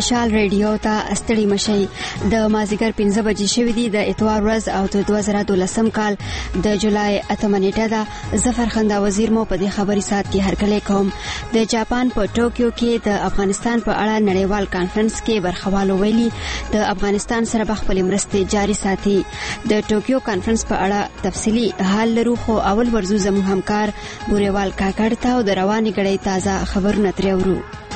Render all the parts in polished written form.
مشال ریډیو ته ستړي مشي. د مازیګر 15 بجې شوې دي د اتوار ورځ او د 2012 کال د جولای 8 نیټه ده. ظفر خندا وزیر مو په دې خبري سات کې هرکلی کوم. د جاپان په ټوکیو کې د افغانستان په اړه نړیوال کانفرنس کې برخوالو ویلي د افغانستان سره به خپل مرستې جاري ساتي. د ټوکیو کانفرنس په اړه تفصیلی حال لرو خو اول ورزو زموږ همکار بوریوال کاکړ ته د رواني غړي تازه خبرونه ترېورو.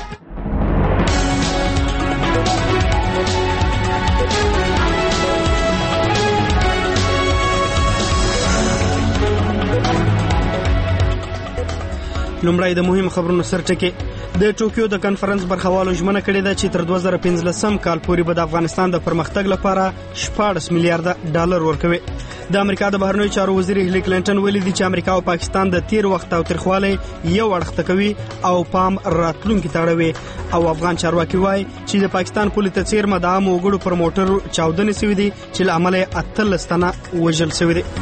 لومړی د مهم خبرونو سرټکی. د ټوکیو د کانفرنس برخوالو ژمنه کړې ده چې تر 2015 کال پورې به د افغانستان د پرمختګ لپاره 14 میلیارډ ډالر ورکوي. د امریکا د بهرنیو چارو وزیر هیلي کلینټن ویلي دي چې امریکا او پاکستان د تیر وخت او ترخوالي یو اړخ کوي او پام راتلونکي تاړوي. او افغان چارواکي وایي چې د پاکستان پولیس تیر مدام وګړو پر موټر چاودنې شوې دي چې له امله 18 تنه وژل شوي دي.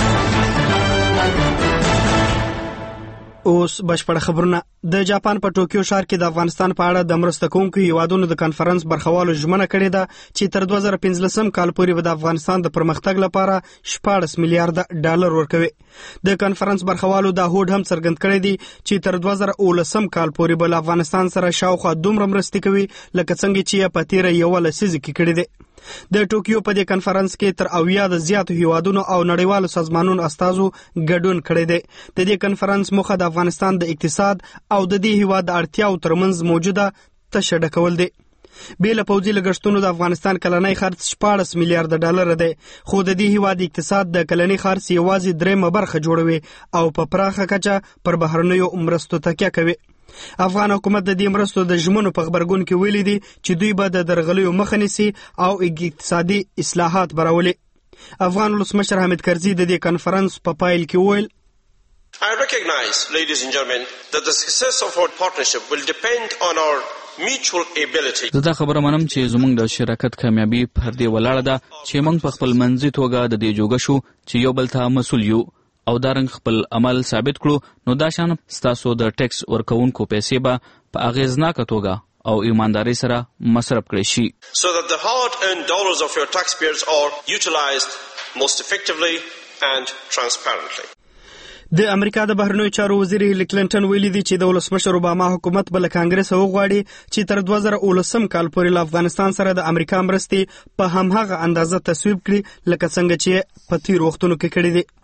اوس بشپړ خبرونه. د جاپان په ټوکیو ښار کې د افغانستان په اړه د مرسته کوونکو هیوادونو د کانفرنس برخوالو ژمنه کړې ده چې تر 2015 کال پورې به د افغانستان د پرمختګ لپاره 14 میلیارډ ډالر ورکوي. د کانفرنس برخوالو دا هوډ هم څرګند کړی دی چې تر 2019 کال پورې به افغانستان سره شاوخوا دومره مرستې کوي لکه څنګه چې په تیر یو لسیزه کې کړی دی. د ټوکیو په دې کانفرنس کې تر 80 د زیاتو هیوادونو او نړیوالو سازمانونو استازو ګډون کړی دی. د دې کانفرنس موخه د افغانستان د اقتصاد او د دې هیواد د اړتیاو ترمنځ موجوده تشه ډکول دی. بیل پوځي لګښتونو د افغانستان کلنی خرڅ 14 میلیارډ ډالر دی، خو د دې هیواد اقتصاد د کلنی خرڅ یوازې 3 برخه جوړوي او په پراخه کچه پر بهرنیو مرستو تکیه کوي. افغان حکومت د دې مرستو د ژمنو په خبرګون کې ویلي دي چې دوی به د درغلیو مخه نیسي او اقتصادي اصلاحات براولي. افغان ولسمشر حامد کرزي د دې کانفرنس په پایل کې وویل: I recognize, ladies and gentlemen, that the success of our partnership will depend on our mutual ability. زه دا خبره منم چې زموږ د شراکت کامیابی پر دې ولاړه ده چې موږ په خپل منځي توګه د دې جوګه شو چې یو بل ته مسؤل یو او دارنګ خپل عمل ثابت کړو. نو دا شان ستاسو د ټیکس ورکوونکو پیسې به په اغیزناکه توګه او ایمانداري سره مصرف کړي شي. So that the hard-earned dollars of your taxpayers are utilized most effectively and transparently. د امریکا د بهرنیو چارو وزیر هیلي کلینټن ویلي دي چې د ولسمشر اوباما حکومت بل کانګرس وغواړي چې تر 2019 کال پورې له افغانستان سره د امریکا مرستې په هماغه اندازه تصویب کړي لکه څنګه چې په تیر وختونو کې کړي دي.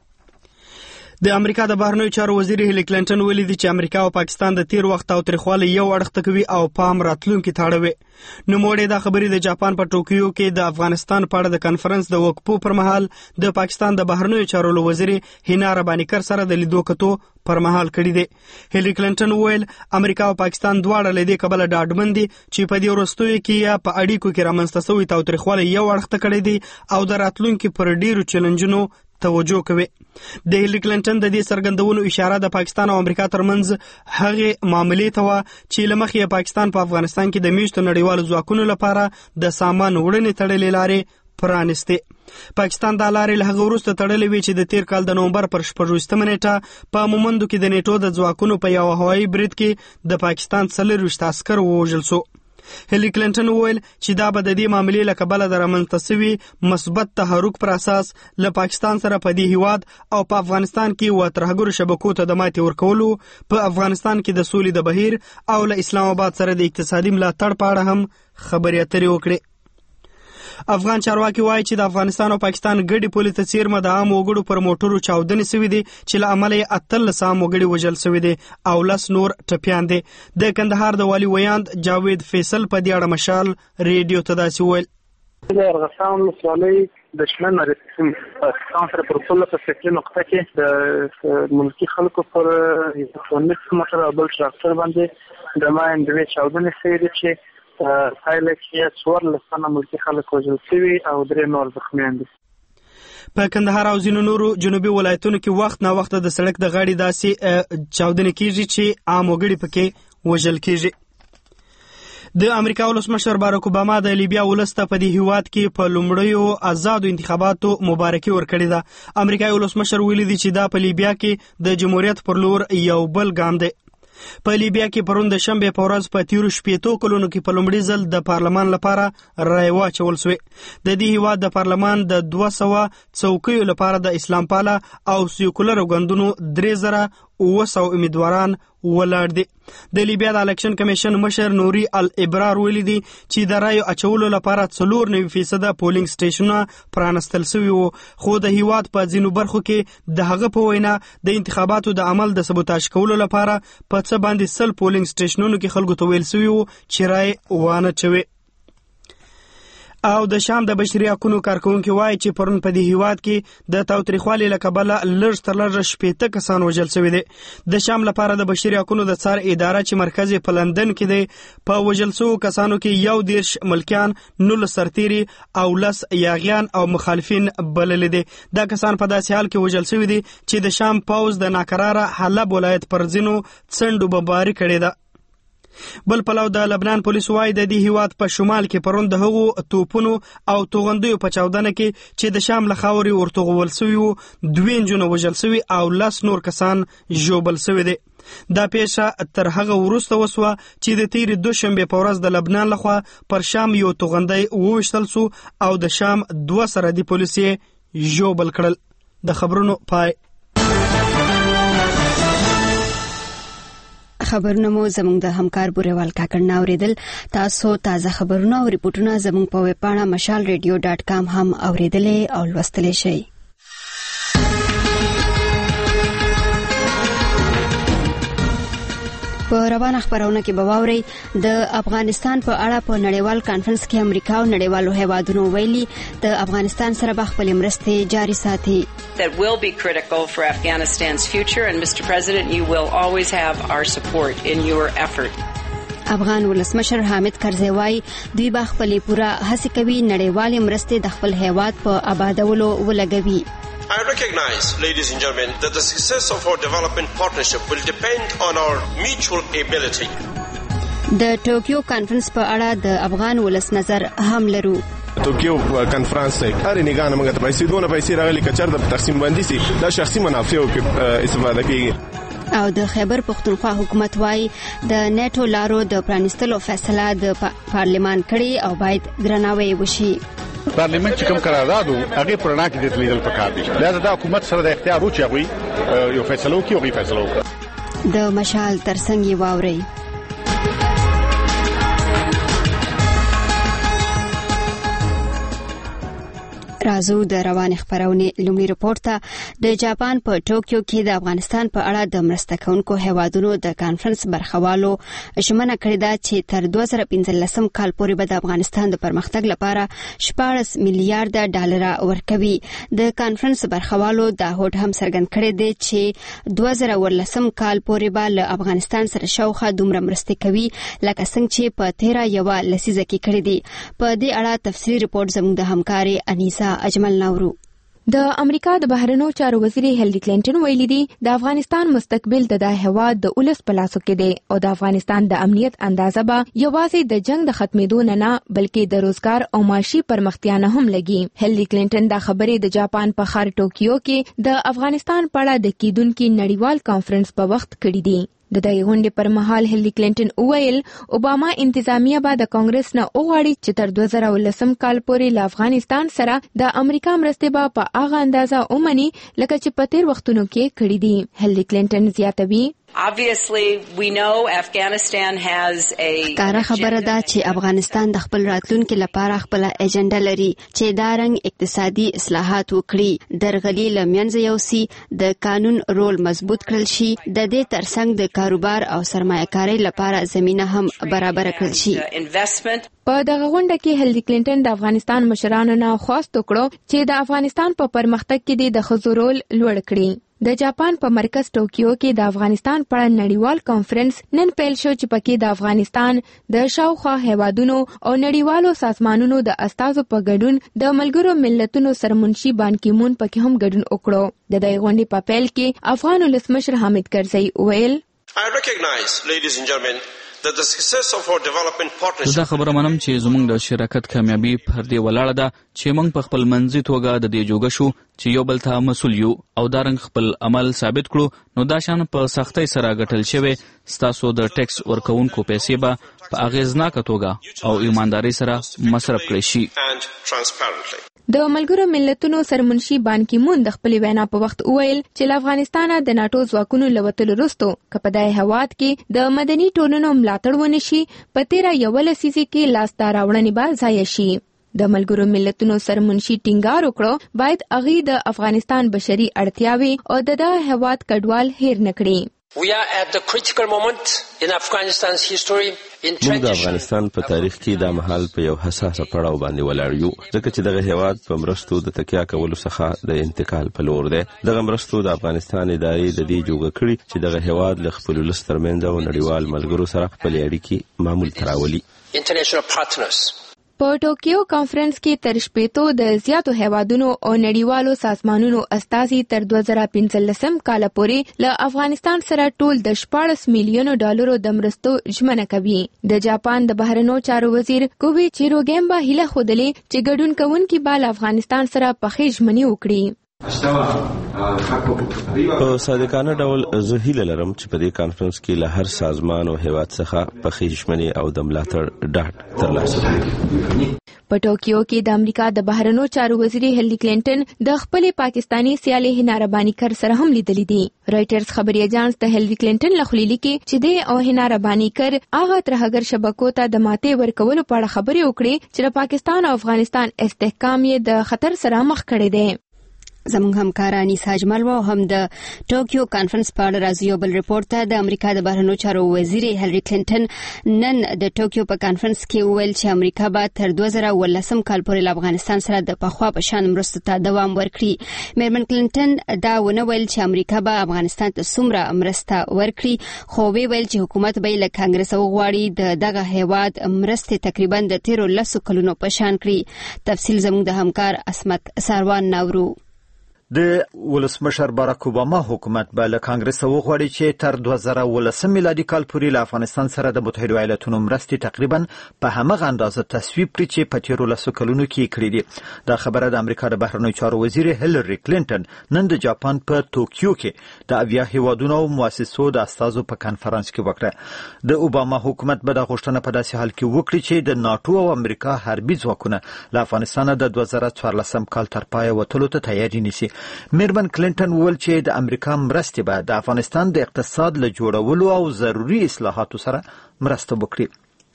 د امریکا د بهرنیو چارو وزیر هیلي کلینټن ویلي دي چې امریکا او پاکستان د تیر وخت او ترخوالي یو اړخ کوي او پام راتلونکي تاړوي. نو موږ د خبرې د جاپان په ټوکیو کې د افغانستان په اړه د کانفرنس د وقفو پر مهال د پاکستان د بهرنیو چارو وزیر هینا ربانیکر سره د لیدو کتو پر مهال کړی دی. هیلي کلینټن ویل امریکا او پاکستان دواړه له دې کبله ډاډمن دي چې په دې وروستیو کې یا په اړیکو کې رامنځته شوی تاوتریخوالی یو اړخ ته کړی دی او د راتلونکي پر ډیرو چیلنجونو توجه کوي. د هیلي کلینټن د دې څرګندونو اشاره د پاکستان او امریکا ترمنځ هغه معاملې ته و چې لمخې پاکستان په افغانستان کې د میشتو نړیوالو ځواکونو لپاره د سامان وړنې تړلې لارې پرانستې. پاکستان دا لارې له هغه وروسته تړلې وي چې د تیر کال د نومبر پر 14 نیټه په مومندو کې د نیټو د ځواکونو په یو هوایي برید کې د پاکستان 40 عسکر ووژل شو. هیلي کلینټن وویل چې دا به د دې معاملې له کبله د رامنځته شوي مثبت تحرک پر اساس له پاکستان سره په دې هیواد او په افغانستان کې و ترهګرو شبکو ته د ماتې ورکولو، په افغانستان کې د سولې د بهیر او له اسلام آباد سره د اقتصادي ملاتړ په اړه هم خبرې اترې وکړې. افغان چارواکي وایي چې د افغانستان او پاکستان ګډي پولې ته څیرمه د عام وګړو پر موټرو چاودنې شوې دي چې له امله 18 عام وګړي وژل شوي دي او 10 نور ټپیان دي. د کندهار د والي ویاند جاوید فیصل په دې اړه مشال ریډیو ته داسې ویل: د ارغستان ولسوالۍ د شمن مرکزي پاکستان سره پر پوله په سکري نقطه کې د ملکي خلکو پر 19 موټر او بل تراکتور باندې د ماین دوی چاودنې شوې دي چې پایله کې 14 ملکي خلک وژل شوي او 3 نور زخمیان دي. په کندهار او ځینو نورو جنوبي ولایتونو کې وخت نا وخت د سړک د غاړې داسې چاودنې کیږي چې عام وګړي پکې وژل کیږي. د امریکا ولسمشر باراک اوباما د لیبیا ولسته په دې هیواد کې په لومړیو آزادو انتخاباتو مبارکي ورکړې ده. امریکایي ولسمشر ویلي دی چې دا په لیبیا کې د جمهوریت پر لور یو بل ګام دی. په لیبیا کې پرون د شنبې په ورځ په تیرو 80 کلونو کې په لومړي ځل د پارلمان لپاره رایې واچول سوې. د دې هیواد د پارلمان د 200 څوکیو لپاره د اسلام پاله او سیکولر ګوندونو 3900 امیدواران ولاړ دي. د لیبیا د الیکشن کمیشن مشر نوري الابرار ویلي دي چې د رایو اچولو لپاره 94% پولینګ سټیشنونه پرانستل شوي وو، خو د هیواد په ځینو برخو کې د هغه په وینا د انتخاباتو د عمل د سبوتاژ کولو لپاره په څه باندې 100 پولینګ سټیشنونو کې خلکو ته ویل شوي وو چې رایې وانه چوي. او د شام د بشري حقوقو کارکونکو وایي چې پرون په دې هیواد کې د تاوتریخوالي له کبله لږ تر لږه 80 کسان وژل شوي دي. د شام لپاره د بشري حقوقو د څار اداره چې مرکز په لندن کې دی په وژل شوو کسانو کې 11 ملکیان، 19 سرتیري او 10 یاغیان او مخالفین بللي دي. دا کسان په داسې حال کې وژل شوي دي چې د شام پوځ د ناقراره حلب ولایت پر ځینو څنډو بمباري کړې ده. بل پلو د لبنان پولیس وایي د دې هیواد په شمال کې پرون د هغو توپونو او توغندیو په چاودنه کې چې د شام له خاورې ورتوغول شوي وو 2 نجونه وژل شوي او 10 نور کسان ژوبل شوي دي. دا پیښه تر هغه وروسته وسوه چې د تیرې دوشنبې په ورځ د لبنان لخوا پر شام یو توغندی وویشتل شو او د شام 2 سرحدي پولیس یې ژوبل کړل. د خبرونو پای. خبرونه مو زموږ د همکار بوریوال کاکړ نه اوریدل. تاسو تازه خبرونه او ریپورتونه زموږ په ویب پاڼه mashalradio.com هم اوریدلې او لوستلې شئ. په روانه خبرونه کې به واورئ د افغانستان په اړه په نړیوال کانفرنس کې امریکا او نړیوالو هیوادونو ویلي د افغانستان سره به خپل مرستې جاري ساتي. That will be critical for Afghanistan's future, and Mr. President, you will always have our support in your effort. افغان ولسمشر حامد کرزی وایي دوی به خپلې پوره هڅې کوي نړیوالې مرستې د خپل هیواد په آبادولو ولګوي. I recognize, ladies and gentlemen, that the success of our development partnership will depend on our mutual ability. د ټوکیو کانفرنس په اړه د افغان ولس نظر هم لرو. ټوکیو کانفرنس هر نگاه موږ ته پیسې دونه پیسې راغلي کچر د تقسیم بندي سي دا شخصي منافعو کې استفاده کوي. او د خیبر پختونخوا حکومت وايي د نیټو لارو د پرانستلو فیصله د پارلمان کړي او باید درناوی وشي. پارلیمنت چې کوم قراردادو هغه پرانا کې د لیدل پکار دي. لہذا د حکومت سره د اختیار او چوي یو فیصله کوي او فیصله کوي. د مشال ترڅنګ واوري. رازو د روان خبرونه لومړی رپورت ته د جاپان په ټوکیو کې د افغانستان په اړه د مرسته کوونکو هیوادونو د کانفرنس برخوالو ژمنه کړې ده چې تر 2015 کال پورې به د افغانستان د پرمختګ لپاره 14 میلیارډ ډالر ورکوي. د کانفرنس برخوالو دا هوډ هم څرګند کړی دی چې 2019 کال پورې به له افغانستان سره شاوخوا دومره مرستې کوي لکه څنګه چې په 13 یوه لسیزه کې کړی دی. په دې اړه تفصیلي رپورت زموږ د همکاري انیسا اجمل نورو. د امریکا د بهرنیو چارو وزیر هیلری کلینټن ویلي دی د افغانستان مستقبل د هیواد د اولس په لاسو کې دی او د افغانستان د امنیت اندازه به یوازې د جنگ د ختمېدو نه بلکې د روزګار او معاشي پرمختیا نه هم لګي. هیلری کلینټن دا خبرې د جاپان په ښار ټوکیو کې د افغانستان په اړه د کیدونکو نړیوال کانفرنس په وخت کړې دي. د دې غونډې پر مهال هیلری کلینټن وویل اوباما انتظامیه به د کانګرس نه وغواړي چې تر 2019 کال پورې له افغانستان سره د امریکا مرستې به په هغه اندازه ومني لکه چې په تیر وختونو کې کړي دي. هیلری کلینټن زیاتوي Obviously, we know Afghanistan has a کاره خبره ده چې افغانستان د خپل راتلونکي لپاره خپل اجنډا لري چې دا رنګ اقتصادي اصلاحات وکړي، درغلي لمنځه یوسي، د قانون رول مضبوط کړل شي، د دې ترڅنګ د کاروبار او سرمایه‌کاري لپاره زمينه هم برابر کړل شي. په دغه غونډه کې هیلری کلینټن د افغانستان مشرانو نه خواست وکړو چې د افغانستان په پرمختګ کې د ښځو رول لوړ کړي. د جاپان په مرکز ټوکیو کې د افغانستان په اړه نړیوال کانفرنس نن پیل شو چې پکې د افغانستان د شاوخوا هیوادونو او نړیوالو سازمانونو د استازو په ګډون د ملګرو ملتونو سرمنشي بان کی مون پکې هم ګډون وکړو. د دې غونډې په پیل کې افغان ولسمشر حامد کرزی ویل I recognize, ladies and gentlemen, that the success of our development partnership. دا خبره منم چې زموږ د شراکت کامیابی پر دې ولاړه ده چې موږ په خپل منځي توګه د دې جوګه شو چې یو بل ته مسؤل یو او دا رنګ خپل عمل ثابت کړو نو دا شان په سختۍ سره ګټل شوی ستاسو د ټیکس ورکوونکو پیسې به په اغیزناکه توګه او ایمانداري سره مصرف کړي شي. د ملګرو ملتونو سرمنشي بان کی مون د خپل وینا په وخت وویل چې له افغانستانه د ناتو ځواکونو لوتلو وروسته کپدای هواد کې د مدني ټولنو ملاتړ ونشي په تیرا یو لسیزه کې لاس راوړنې به ځای شي. د ملګرو ملتونو سرمنشي ټینګار وکړو باید اغي د افغانستان بشري اړتیاوي او د هواد کډوال هیر نکړي. We are at the critical moment in Afghanistan's history. موږ د افغانستان په تاریخ کې د مهال په یو حساسه پړاو باندې ولاړ یو ځکه چې دغه هیواد په مرستو د تکیه کولو څخه د انتقال په لور دی. دغه مرستو د افغانستان ادارې د دې جوګه کړی چې دغه هیواد له خپل لسترمنده او نړیوال ملګرو سره خپل اړیکې معمول تراولي. International partners. په ټوکیو کانفرنس کې تر شپېتو د زیاتو هیوادونو او نړیوالو سازمانونو استازي تر 2015 کال پورې له افغانستان سره ټول د 14 میلیونو ډالرو د مرستو ژمنه کوي. د جاپان د بهرنیو چارو وزیر کووی چیروګیمبا هیله خوده چې ګډون کوونکي به له افغانستان سره پخې ژمنې وکړي. په صادقانه ډول زه هیله لرم چې په دې کانفرنس کې له هر سازمان او هیواد څخه پخې ژمنې او د ملاتړ ډاډ ترلاسه کړي. په ټوکیو کې د امریکا د بهرنیو چارو وزیر هیلری کلینټن د خپل پاکستانی سیالي هنا ربانی کر سره هم لیدلې دي. رائټرز خبري اژانس د هیلری کلینټن لخوا لیکي چې د او هنا ربانی کر هغه ترهګر شبکو ته د ماته ورکولو په اړه خبري وکړي چې د پاکستان او افغانستان استحکام یې د خطر سره مخ کړی دی. زموږ همکار انیسا اجمل و هم د ټوکیو کانفرنس په اړه راځي یو بل ریپورت ته. د امریکا د بهرنیو چارو وزیر هیلری کلینټن نن د ټوکیو په کانفرنس کې وویل چې امریکا به تر 2018 کال پورې له افغانستان سره د پخوا په شان مرستو ته دوام ورکړي. میرمن کلینټن دا ونه ویل چې امریکا به افغانستان ته څومره مرسته ورکړي خو ویل چې حکومت به له کانګرس وغواړي دغه هیواد مرستې تقریبا د 13 کلونو په شان کړي. تفصیل زموږ د همکار اسمت ساروان نورو. د ولسمشر باراک اوباما حکومت به له کانګرس وغواړي چې تر 2018 میلادي کال پورې له افغانستان سره د متحده ایالاتونو مرستې تقریبا په همغه اندازه تصویب کړي چې په 13 کلونو کې کړي دي. دا خبره د امریکا د بهرنیو چارو وزیر هیلری کلینټن نن د جاپان په ټوکیو کې د اویا هیوادونو او مؤسسو د استازو په کانفرنس کې وکړه. د اوباما حکومت به د غوښتنه په داسې حال کې وکړي چې د ناتو او امریکا حربي ځواکونه له افغانستان د 2014 کال تر پای وتلو ته تیاری نیسي. میرمن کلینټن وویل چې د امریکا مرستې به د افغانستان د اقتصاد له جوړولو او ضروري اصلاحاتو سره مرسته وکړي.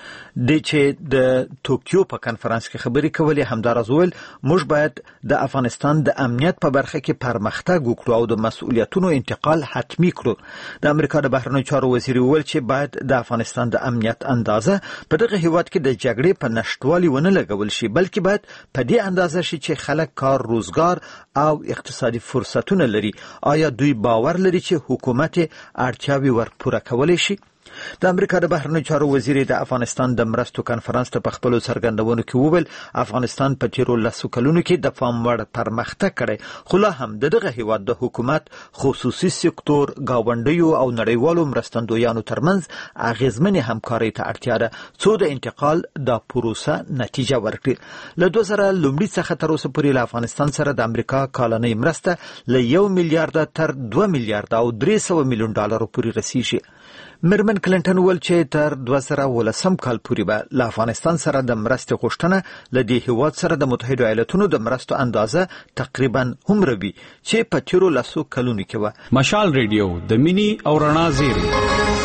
د چې د ټوکیو په کانفرنس کې خبرې کولې همدارز ویل موږ باید د افغانستان د امنیت په برخه کې پرمختګ وکړو او د مسؤلیتونو انتقال حتمی کړو. د امریکا د بهرنیو چارو وزیر ویل چې باید د افغانستان د امنیت اندازه په دغه هیواد کې د جګړې په نشټوالي ونه لګول شي بلکې باید په دې اندازه شي چې خلک کار روزګار او اقتصادي فرصتونه لري. آیا دوی باور لري چې حکومت اړتیاوې ورپوره کولی شي؟ د امریکا د بهرنیو چارو وزیر د افغانستان د مرستو کانفرنس ته په خپل څرګندونو کې وویل افغانستان په 13 کلونو کې د پام وړ پرمختګ کړی خو لا هم دغه هیواد د حکومت خصوصي سکتور گاونډیو او نړیوالو مرستندویانو ترمنځ اغیزمنې همکارۍ ته اړتیا ده څو د انتقال د پروسه نتیجه ورکړي. له 2000 څخه تر اوسه پورې له افغانستان سره د امریکا کلنۍ مرسته له 1 میلیارډ تر 2 میلیارډ او 300 میلیون ډالر پورې رسیږي. میرمن کلینټن وویل چې تر 2018 کال پورې به له افغانستان سره د مرستې غوښتنه له دې هیواد سره د متحده ایالاتونو د مرستو اندازه تقریبا هومره وي چې په 13 کلونو کې و. مشال ریډیو د مینی او رڼا زیری.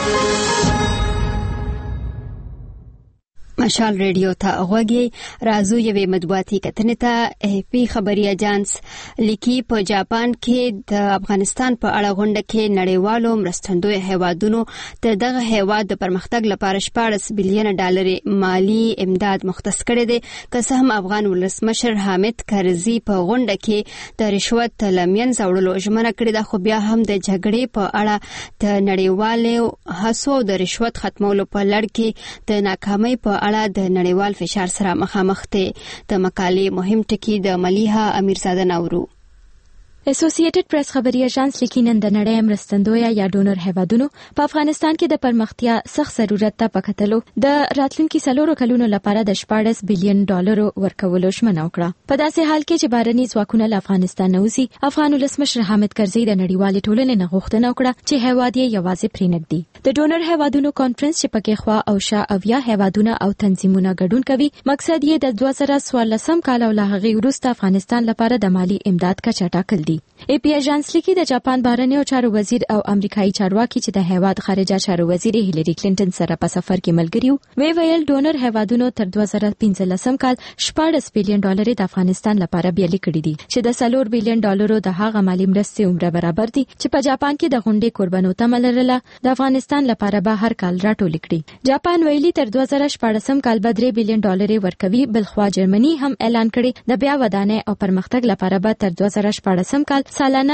مشال ریډیو ته غوږی رازو یوې مطبوعاتي کتنې ته AFP خبري اژانس لیکي په جاپان کې د افغانستان په اړه غونډه کې نړیوالو مرستندوی هیوادونو ته دغه هیواد د پرمختګ لپاره 14 بلین ډالر مالی امداد مختص کړی دی. که څه هم افغان ولسمشر حامد کرزي په غونډه کې د رشوت لمین زوړلو ژمنه کړې ده خو بیا هم د جګړې په اړه د نړیوالو هڅو د رشوت ختمولو په لړ کې د ناکامۍ په اړه د نړیوال فشار سره مخامخ دي. د مقالې مهم ټکی د ملیحه امیرزاده نورو. اسوسییټډ پریس خبري اژانس لیکي نن د نړۍ مرستندویه یا ډونر هیوادونو په افغانستان کې د پرمختیا سخت ضرورت ته پکتلو د راتلونکي 4 کلونو لپاره د 14 بلین ډالر ورکولو ژمنه وکړه. په داسې حال کې چې بهرني ځواکونه له افغانستان نه وځي، افغان ولسمشر حامد کرزي د نړیوالې ټولنې نه غوښتنه وکړه چې هیواد یې یوازې پرېنږدي. د ډونر هیوادونو کانفرنس چې پکې خوا او شا اویا هیوادونه او تنظیمونه ګډون کوي، مقصد یې د 2014 کال او له هغې وروسته افغانستان لپاره د مالی امداد کچه ټاکل دي. ای پی اژانس لیکي د جاپان بهرنیو چارو وزیر او امریکایي چارواکي چې د هیواد خارجه چارو وزیر هیلری کلینټن سره په سفر کې ملګری وو، ویل ډونر هیوادونو تر 2015 کال 14 بلین ډالر د افغانستان لپاره بیلي کړي دي چې د 4 بلین ډالرو د هغه مالی مرستې عمره برابر دي چې په جاپان کې د غونډې قربانو تمه لرله د افغانستان لپاره به هر کال راټول کړي. جاپان ویلي تر 2014 کال به 3 بلین ډالر ورکوي. بلخوا جرمني هم اعلان کړي د بیا ودانۍ او پرمختګ لپاره به تر 2014 کال سالانه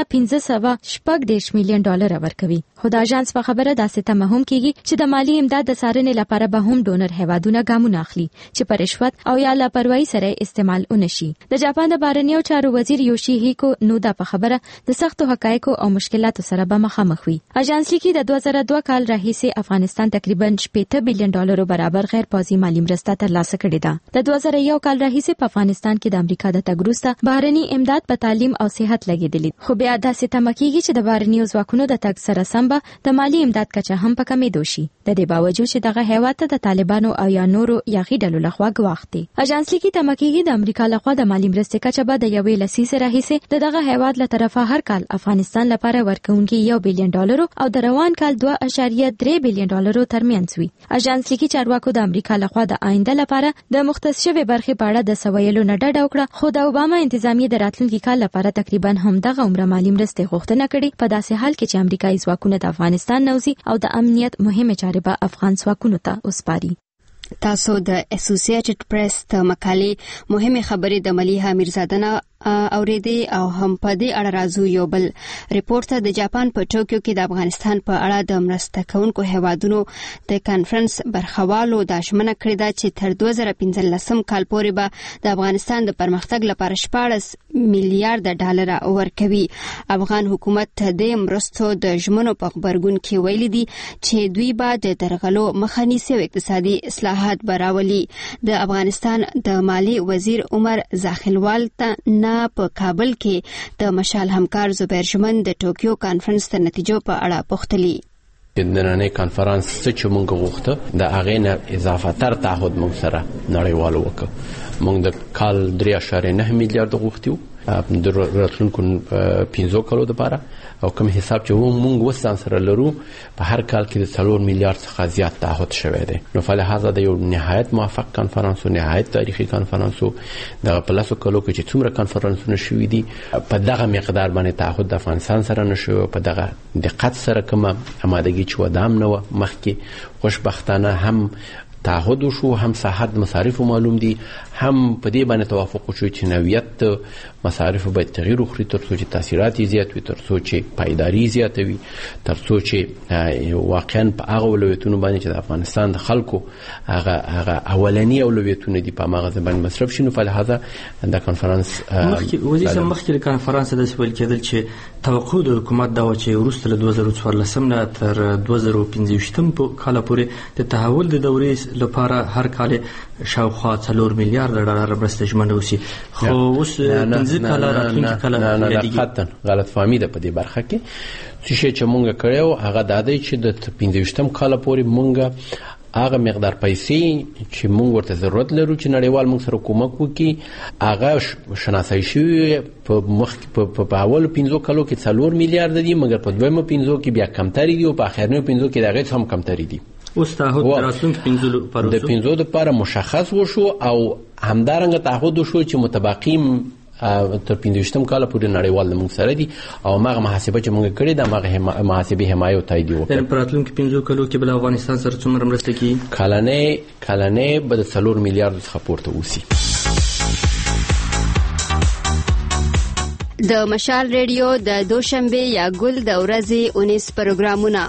514 میلیون ډالر ورکوي. خو د اژانس په خبره داسې تمه هم کیږي چې د مالی امداد د څارنې لپاره به هم ډونر هیوادونه ګامونه اخلي چې په رشوت او یا لاپروايي سره استعمال ونشي. د جاپان د بهرنیو چارو وزیر یوشیهیکو نودا په خبره د سختو حقایقو او مشکلاتو سره به مخامخ وي. اژانس لیکي د 2002 کال راهیسې افغانستان تقریبا 8 بلین ډالر برابر غیر پوځي مالی مرسته ترلاسه کړې ده. د 2001 کال راهیسې په افغانستان کې د امریکا د تګ وروسته بهرني امداد په تعلیم او صحت لګیدلی، خو بیا داسې تمه کیږي چې د بهرنیو ځواکونو د تګ سره سم به د مالی امداد کچه هم په کمېدو شي. د دې باوجود چې دغه هیواد ته د طالبانو او یا نورو یاغي ډلو لخوا ګواښ دي. اژانس لیکي تمه کیږي د امریکا لخوا د مالی مرستې کچه به د 1 لسیزې راهیسې دغه هیواد له طرفه هر کال افغانستان لپاره ورکوونکي 1 بلین ډالر او د روان کال 2.3 بلین ډالر ترمنځ وي. اژانس لیکي چارواکو د امریکا لخوا د آینده لپاره د مختص شوی برخې په اړه د سویلو نه ډډه وکړه، خو د اوباما انتظامیه د راتلونکي کال لپاره تقریبا هم دغه عمره مالی مرستې غوښتنه کړې، په داسې حال کې چې امریکایي ځواکونه د افغانستان نوځي او د امنیت مهمه چارې به افغان ځواکونو ته وسپاري. تاسو د اسوسییټډ پریس ته مقالې مهمه خبرې د ملیحه میرزاده نه اوریدي او هم په دې اړه راځو. یو بل ریپورت د جاپان په ټوکیو کې د افغانستان په اړه د مرسته کوونکو هیوادونو د کانفرنس برخوالو د ژمنه کړې ده چې تر 2015 کال پورې به د افغانستان د پرمختګ لپاره 14 میلیارډ ډالر ورکوي. افغان حکومت د مرستو د ژمنو په خبرګون کې ویلي دي چې دوی به د درغلو مخه نیسي او اقتصادي اصلاحات براولي. د افغانستان د مالی وزیر عمر زاخلوال ته په کابل کې د مشال همکار زبیر جمن د ټوکیو کانفرنس تر نتیجو په اړه پوښتلي. د نننۍ کانفرنس چې موږ غوښته د هغې نه اضافه تر تعهد موږ سره نړیوالو وکړ. موږ د کال 3.9 میلیارډ غوښتیو د راتلونکو 15 کالو لپاره، او کوم حساب چې موږ وسان سره لرو په هر کال کې د 4 میلیارډ څخه زیات تعهد شوی دی. نو فلهذا د یو نهایت موفق کانفرنس او نهایت تاریخي کانفرنس د پلاسو کالو کې چې څومره کانفرنسونه شوي دي په دغه مقدار باندې تعهد د افغانستان سره نشو، په دغه دقت سره کومه آمادګي چې ودام نه مخکې خوشبختانه هم تعهد شو، هم صحت مصارف معلوم دي، هم په دې باندې توافق شو چې نوعیت مصارف باید تغییر وکړي تر څو چې تاثیرات زیات وي، تر څو چې پایداری زیات وي، تر څو چې واقعا په هغه اولویتونو باندې چې د افغانستان د خلکو هغه اولنی اولویتونه دي په هغه ځبان مصرف شي. نو فلهذا د کانفرنس مخکې کانفرنس د سوال کېدل چې توقع د حکومت دا و چې وروسته له 2014 نه تر 2015 کال پورې د تحول د دورې لپاره هر کال شاوخوا 4 میلیارډ ډالر مرسته ژمنه وشي. خو اوس 15 کال راتلونکي کال نه غلط فهمي ده په دې برخه کې. چې موږ کړو هغه د دې چې د 15 کال پورې موږ هغه مقدار پیسې چې موږ ورته ضرورت لرو چې نړیوال موږ سره کومک وکړي هغه شناسایی شوی په اول 15 کالو کې 4 میلیارډ دي، مګر په دویمه 15 کې بیا کمتري دي او په اخرنیو 15 کې دغه هم کمتري دي. اوس تعهد راتلونکي 15 پر د 15 لپاره مشخص وشو او همدارنګه تعهد وشو چې متبقیم تر 15 کال پورې نړیوال موږ سره دي او هغه محاسبه چې موږ کړې ده هغه محاسبه حمایت او تایید وکړه. په راتلونکي 15 کالو کې بل افغانستان سره څومره مرسته کوي؟ کلنې به 4 میلیارډ څخه پورته وسی. د مشال ریډیو د دوشنبه یا ګل د ورځې 19 پروګرامونه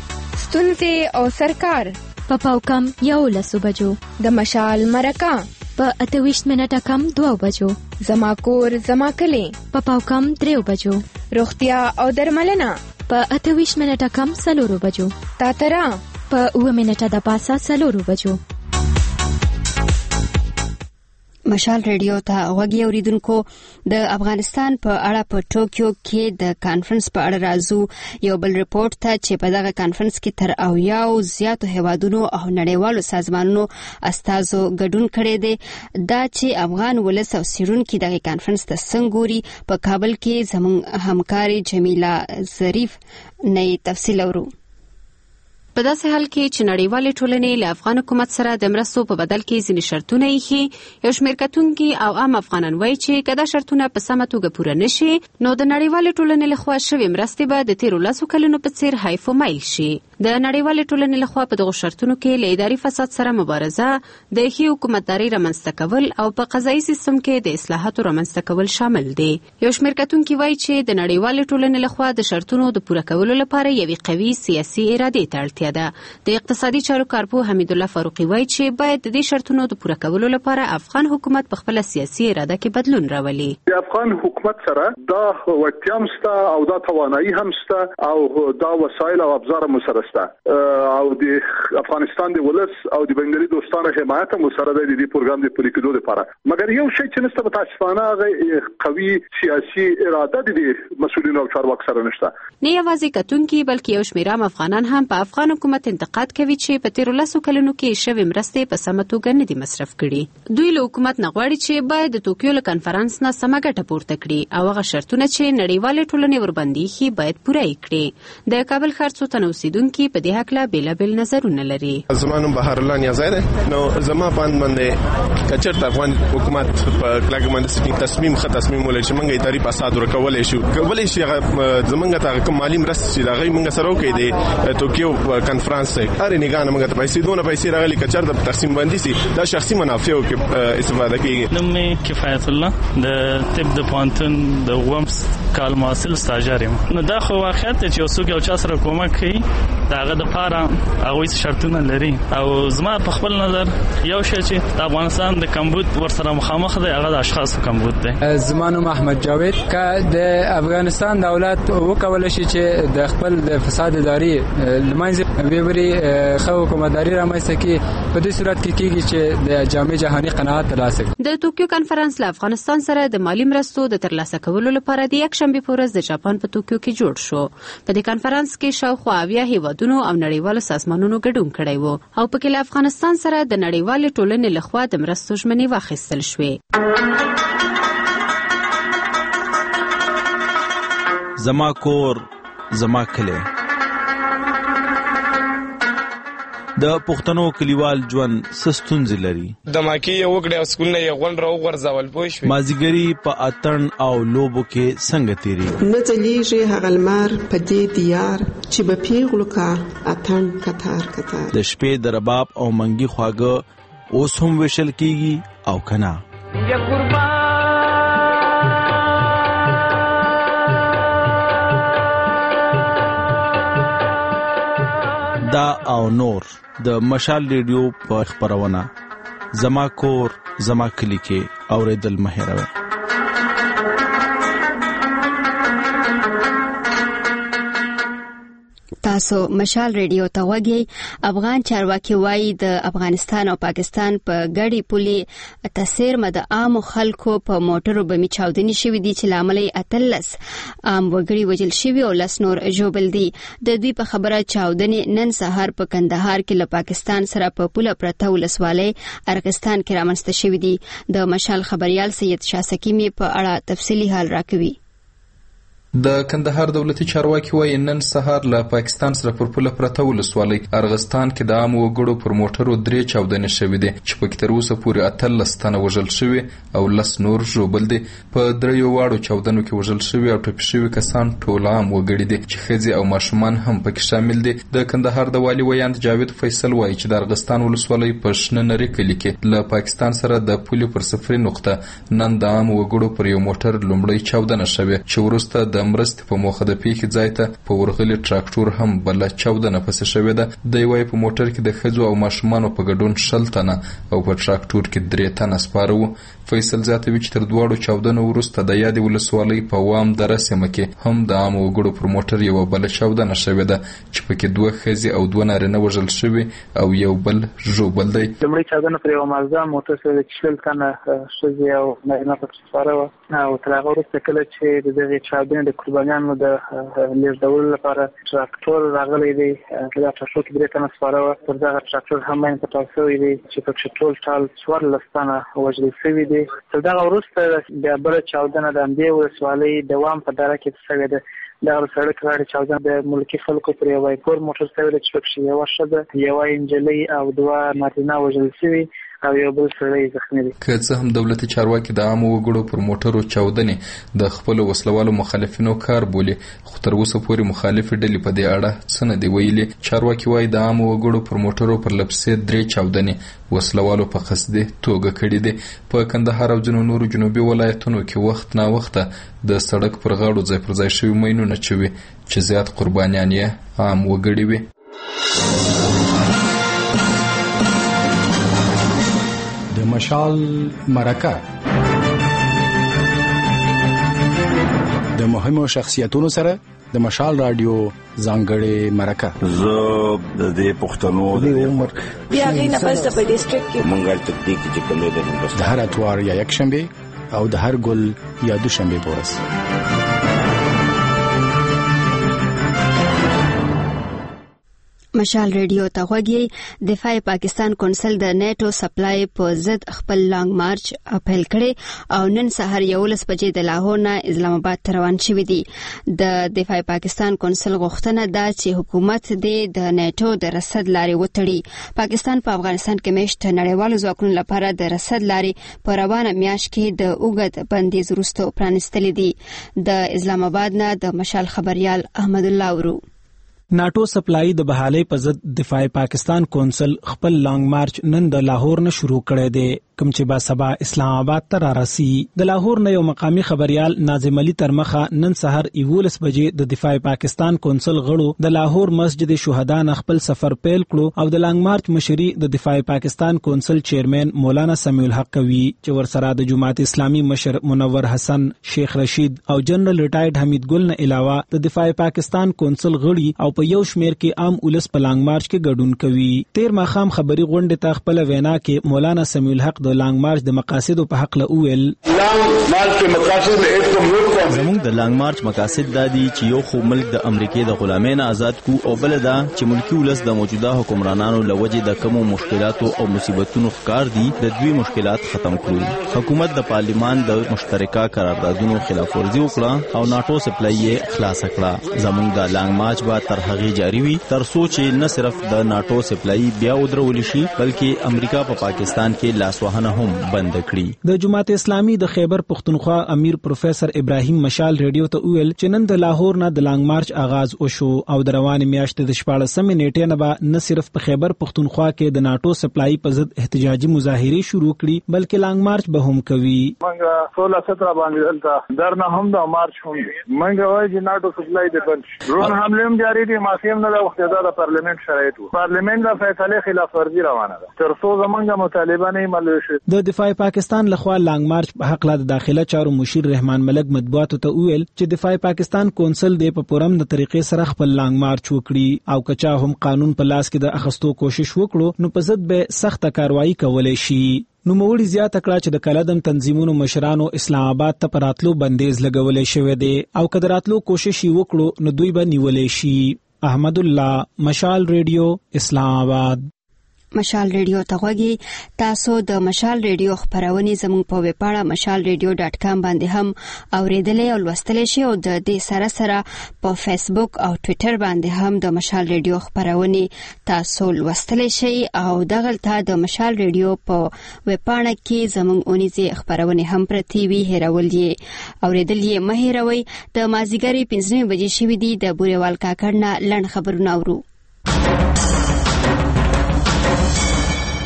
ستونزې او سرکار په پاوکم 11 بجو د مشال مرکه په 28 منټه کم 2 بجو. زما کور زما کلی په پاو کم 3 بجو. روغتیا او درملنه په 28 منټه کم 4 بجو. تاترا په 9 منټه د پاسه 4 بجو. مشال ریډیو ته غوږی اوریدونکو د افغانستان په اړه په ټوکیو کې د کانفرنس په اړه راځو یو بل ریپورت ته چې په دغه کانفرنس کې تر 80 زیاتو هیوادونو او نړیوالو سازمانونو استازو ګډون کړی دی. دا چې افغان ولس او سیرونکو دغه کانفرنس ته څنګه ګوري په کابل کې زموږ همکاري جمیله ظریف نه تفصیل اورو. په داسې حال کې چې نړیوالې ټولنې له افغان حکومت سره د مرستو په بدل کې ځینې شرطونه ایښي، یو شمېر کتونکي او عام افغانان وایي چې که دا شرطونه په سمه توګه پوره نشي نو د نړیوالې ټولنې لخوا شوې مرستې به د تیرو 10 کلونو په څیر حیف و میل شي. د نړیوالې ټولنې لخوا په دغو شرطونو کې له اداري فساد سره مبارزه، د ښې حکومتداري رامنځته کول او په قضایي سیستم کې د اصلاحاتو رامنځته کول شامل دي. یو شمېر کتونکي وایي چې د نړیوالې ټولنې لخوا د شرطونو د پوره کولو لپاره یوې قوي سیاسي ارادې ته اړتیا ده. د اقتصادي چارو کارپو حمید الله فاروقي وایي چې باید د دې شرطونو د پوره کولو لپاره افغان حکومت په خپل سیاسي اراده کې بدلون راولي. د افغان حکومت سره دا وړتیا هم شته او دا توانایي هم شته او دا وسایل او ابزار هم سره شته او د افغانستان د ولس او د بنګړي دوستانه حمایت هم سره د دې پروګرام د پلي کېدو لپاره. مګر یو شی چې نشته متاسفانه هغه قوي سیاسي اراده د مسؤلینو او چارواکو سره نشته. نه یوازې کتونکي بلکې یو شمېر افغانان هم په افغان حکومت انتقاد کوي چې په تیرو 10 کلونو کې شوې مرستې په سمه توګه نه دي مصرف کړي. دوی له حکومت نه غواړي چې باید د ټوکیو له کانفرنس نه سمه ګټه پورته کړي او هغه شرطونه چې نړیوالې ټولنې ورباندې ایښي باید پوره کړي. د کابل ښار څو تنه اوسیدونکي په دې هکله بېلابېل نظرونه لري. زما نوم بهار الله نیازی دی. نو زما باندې کچرته افغان حکومت په کلاګ باندې تصمیم ولې چې موږ اداري فساد ورکولای شو کولای شي زمونږ ته کوم مالی مرستې چې دا غي موږ سره وکړي د ټوکیو کانفرنس هر نگاه موږ ته پیسې دونه پیسې راغلي کچر د تقسیم باندې سي دا شخصي منافعو کې استفاده کوي. نوم کفایت الله د طب د پوهنتون د ومس کال محصل سټاژر یم. نو دا خو واقعیت چې یو څوک یو چا سره کومک کوي داغه د پاره هغه شرطونه لري او زما په خپل نظر یو شی چې د افغانستان د کمبود ورسره مخامخ دی هغه د اشخاصو کمبود دی. زما نوم احمد جاوید که د افغانستان دولت وکول شي چې د خپل د فساد اداري لمنځه ویوري خو حکومتداري رامنځته کی په دې صورت کې کېږي چې د جامع جهاني قناعت ترلاسه کړي. د ټوکیو کانفرنس له افغانستان سره د مالی مرستو د ترلاسه کولو لپاره د یکشنبه په ورځ د جاپان په ټوکیو کې جوړ شو. په دې کانفرنس کې شاوخوا 80 هیوادونو او نړیوالو سازمانونو ګډون کړی وو او په کې له افغانستان سره د نړیوالې ټولنې لخوا د مرستو ژمنې واخیستل شوې. زما کور زما کلی د پښتنو کلیوال ژوند سستونځ لري. د ماکی یو وګړي او سکول نه یو غون راو غرزول پوه شو. مازیګری په اتن او لوبو کې څنګه تیری نه ځلیږي هغه لمر په دې دیار چې به پیغلو کا اتن کتار کتار. د شپې د رباب او منګي خواږه اوس هم وشل کیږي او کنا. یا قربان دا او نور د مشال ریډیو په خبرونه زما کور زما کلی کې اوریدل مهیروي. تاسو مشال ریډیو ته وګورئ. افغان چارواکي وایي د افغانستان او پاکستان په ګډي پولي تسیر مد عام خلکو په موټرو بمي چاودنې شوې دي چې لامل یې 13 عام وګړي وجل شوي او لس نور ژوبل دي. د دوی په خبره چاودنې نن سهار په کندهار کې له پاکستان سره په پوله پرته ولسوالۍ ارغستان کې رامنځته شوې دي. د مشال خبريال سید شاه سکیمی په اړه تفصیلی حال راکوي. د کندهار دولتي چارواکي وایي نن سهار له پاکستان سره پر پوله پرته ولسوالۍ ارغستان کې د عام وګړو پر موټرو 3 چاودنې شوې دي چې پکې تر اوسه پورې 18 تنه وژل شوي او 10 نور ژوبل دي. په 3 واړو چاودنو کې وژل شوي او ټپي شوي کسان ټول عام وګړي دي چې ښځې او ماشومان هم پکې شامل دي. د کندهار د والي ویاند جاوید فیصل وایي چې د ارغستان ولسوالۍ په شنه نری کلي کې له پاکستان سره د پولې پر صفري نقطه نن د عام وګړو پر یو موټر لومړی چاودنه شوې چې وروسته د د مرستې په موخه د پیښې ځای ته په ورغلي ټراکټور هم بل 14 پسې شوې ده. د یوې په موټر کې د ښځو او ماشومانو په ګډون 60 تنه او په ټراکټور کې 3 تنه سپاره وو. فیصل زیاتوي چې تر دواړو چاودنو وروسته د یادې ولسوالۍ په وام دره سیمه کې هم د عامو وګړو پر موټر یوه بله چاودنه شوې ده چې پکې 2 ښځې او 2 نارینه وژل شوي او یو بل ژوبل دی. لومړۍ چاودنه پر یوه مازدا موټر سره د 40 تنه ښځې او نارینه پکې سپاره وه او تر هغه وروسته کله چې د دغې چاودنې د قربانیانو د لېږدولو لپاره ټراکټور راغلی دی، دا ټراکټور کې 3 تنه سپاره وه. پر دغه ټراکټور هم باندې پټاو شوی دی چې پکې ټول ټال 14 تنه وژل شوي دي. تر دغه وروسته بیا بله چاودنه د همدې ولسوالۍ د وام په دره کې شوې ده. دغه سړک راړې چاودنه د ملکي خلکو پر یوه پور موټر شوې ده چې پکې یوه ښځه، یوه نجلۍ او 2 نارینه وژل شوي او یو بل سړی زخمي دی. که څه هم دولتي چارواکي د عامو وګړو پر موټرو چاودنې د خپلو وسلوالو مخالفینو کار بولي، خو تر اوسه پورې مخالفې ډلې په دې اړه څه نه دي ویلي. چارواکي وایي د عامو وګړو پر موټرو پر لپسې 3 چاودنې وسلوالو په قصدي توګه کړي دي. په کندهار او ځینو نورو جنوبي ولایتونو کې وخت نا وخته د سړک پر غاړو ځای پر ځای شوي ماینونه چوي چې زیات قربانیان یې عام وګړي وي. د مشال مرکه د مهمو شخصیتونو سره د مشال رادیو ځانګړې مرکه. زه د دې پښتنو د عمر بیا غینه پس په ډیسټریکټ کې مونږه تدقیق چې کوم د هر اتوار یا یک شنبه او د هر ګل یا دوشنبه په ورځ. مشال ریډیو ته غوږی. دفاع پاکستان کونسل د نیټو سپلای په ضد خپل لانګ مارچ اپیل کړي او نن سحر 11 بجې د لاهور نه اسلام آباد ته روان شوی دی. د دفاع پاکستان کونسل غوښتنه ده چې حکومت د نیټو د رسد لارې وتړي. پاکستان په افغانستان کې میشت نړیوالو ځواکونو لپاره د رسد لارې په روانه میاشت کې د اوږد بندیز وروسته پرانیستلې دي. د اسلام آباد نه د مشال خبريال احمد الله ورو. ناټو سپلای د بحالۍ په ضد دفاع پاکستان کونسل خپل لانګ مارچ نن د لاهور نه شروع کړی دی، کوم چې با سبا اسلام آباد ته رارسي. د لاهور نه یو مقامی خبريال ناظم علي ترمخه نن سحر 11 بجې د دفاع پاکستان کونسل غړو د لاهور مسجد شهدا نه خپل سفر پیل کړو او د لانګ مارچ مشري د دفاع پاکستان کونسل چیرمن مولانا سمیع الحق کوي چې ورسره د جماعت اسلامي مشر منور حسن، شیخ رشید او جنرال ریټایرډ حمید ګل نه علاوه د دفاع پاکستان کونسل غړي او په یو شمیر کې عام ولس په لانګ مارچ کې ګډون کوي. تیر ماخام خبري غونډه ته خپل وینا کې مولانا سمیع الحق د لانګ مارچ د مقاصد په حق له ویل. لانګ مارچ کې مقاصد ایک تو ملک زموږ د لانګ مارچ مقاصد دا دي چې یو خو ملک د امریکای د غلامۍ نه آزاد کو او بل دا چې ملکی ولس د موجوده حکمرانانو لوجه د کومو مشکلاتو او مصیبتونو ښکار دي د دوی مشکلات ختم کړو. حکومت د پارلیمان د مشترکه قراردادونو خلاف ورزي وکړه او ناټو سپلای یې خلاص کړه. زموږ د لانګ مارچ به تر هغه جاری وي تر سوچ نه صرف د ناټو سپلای بیا ودرول شي بلکې امریکا په پاکستان کې لاسوهنه هم بند کړي. د جماعت اسلامي د خیبر پختونخوا امیر پروفیسور ابراهیم مشال ریډیو ته ویل چې نن د لاهور نه د لانګ مارچ آغاز وشو او د روانې میاشتې د 14 نیټې نه به نه صرف په خیبر پختونخوا کې د ناټو سپلای په ضد احتجاجي مظاهرې شروع کړي بلکې لانګ مارچ به هم کوي. موږ 16-17 باندې دلته درنه هم د مارچ هم موږ وایي چې ناټو سپلای د بند ډرون حمله هم جاری دي. ماسیم نه د وخت د پارلیمنت شرایط وو پارلیمنت د فیصله خلاف ورزي روانه ده تر څو زمونږ مطالبه نه عملي شي. د دفاع پاکستان لخوا لانګ مارچ په حق له داخله چارو مشیر رحمان ملک مطبوعاتو ته ویل چې دفاع پاکستان کونسل د په پرم د طریقې سره خپل لانګ مارچ وکړي او کچا هم قانون په لاس کې د اخستو کوشش وکړو نو په ضد به سخت کاروایی کولای شي. نو موړي زیاته کړه چې د کلدم تنظیمونو مشرانو اسلام آباد ته پراتلو بندیز لګولې شوې دي او کدراتلو کوشش وکړو نو دوی به نیولې شي. احمد الله، مشال ریډیو، اسلام آباد. مشال ریډیو ته غوږی. تاسو د مشال ریډیو خبرونه زموږ په ویب پاڼه mashalradio.com باندې هم اوریدلې او لوستلې شئ او د دې سره سره په فیسبوک او ټوئیټر باندې هم د مشال ریډیو خبرونه تاسو لوستلې شئ او دغلته د مشال ریډیو په ویب پاڼه کې زموږ اونیزه خبرونه هم پرتی وی هیرول یې اوریدل یې مهیروي. د مازیګری 15 بجې شوې دي. د بوريوال کاکړ نه لړ خبرونه اورو.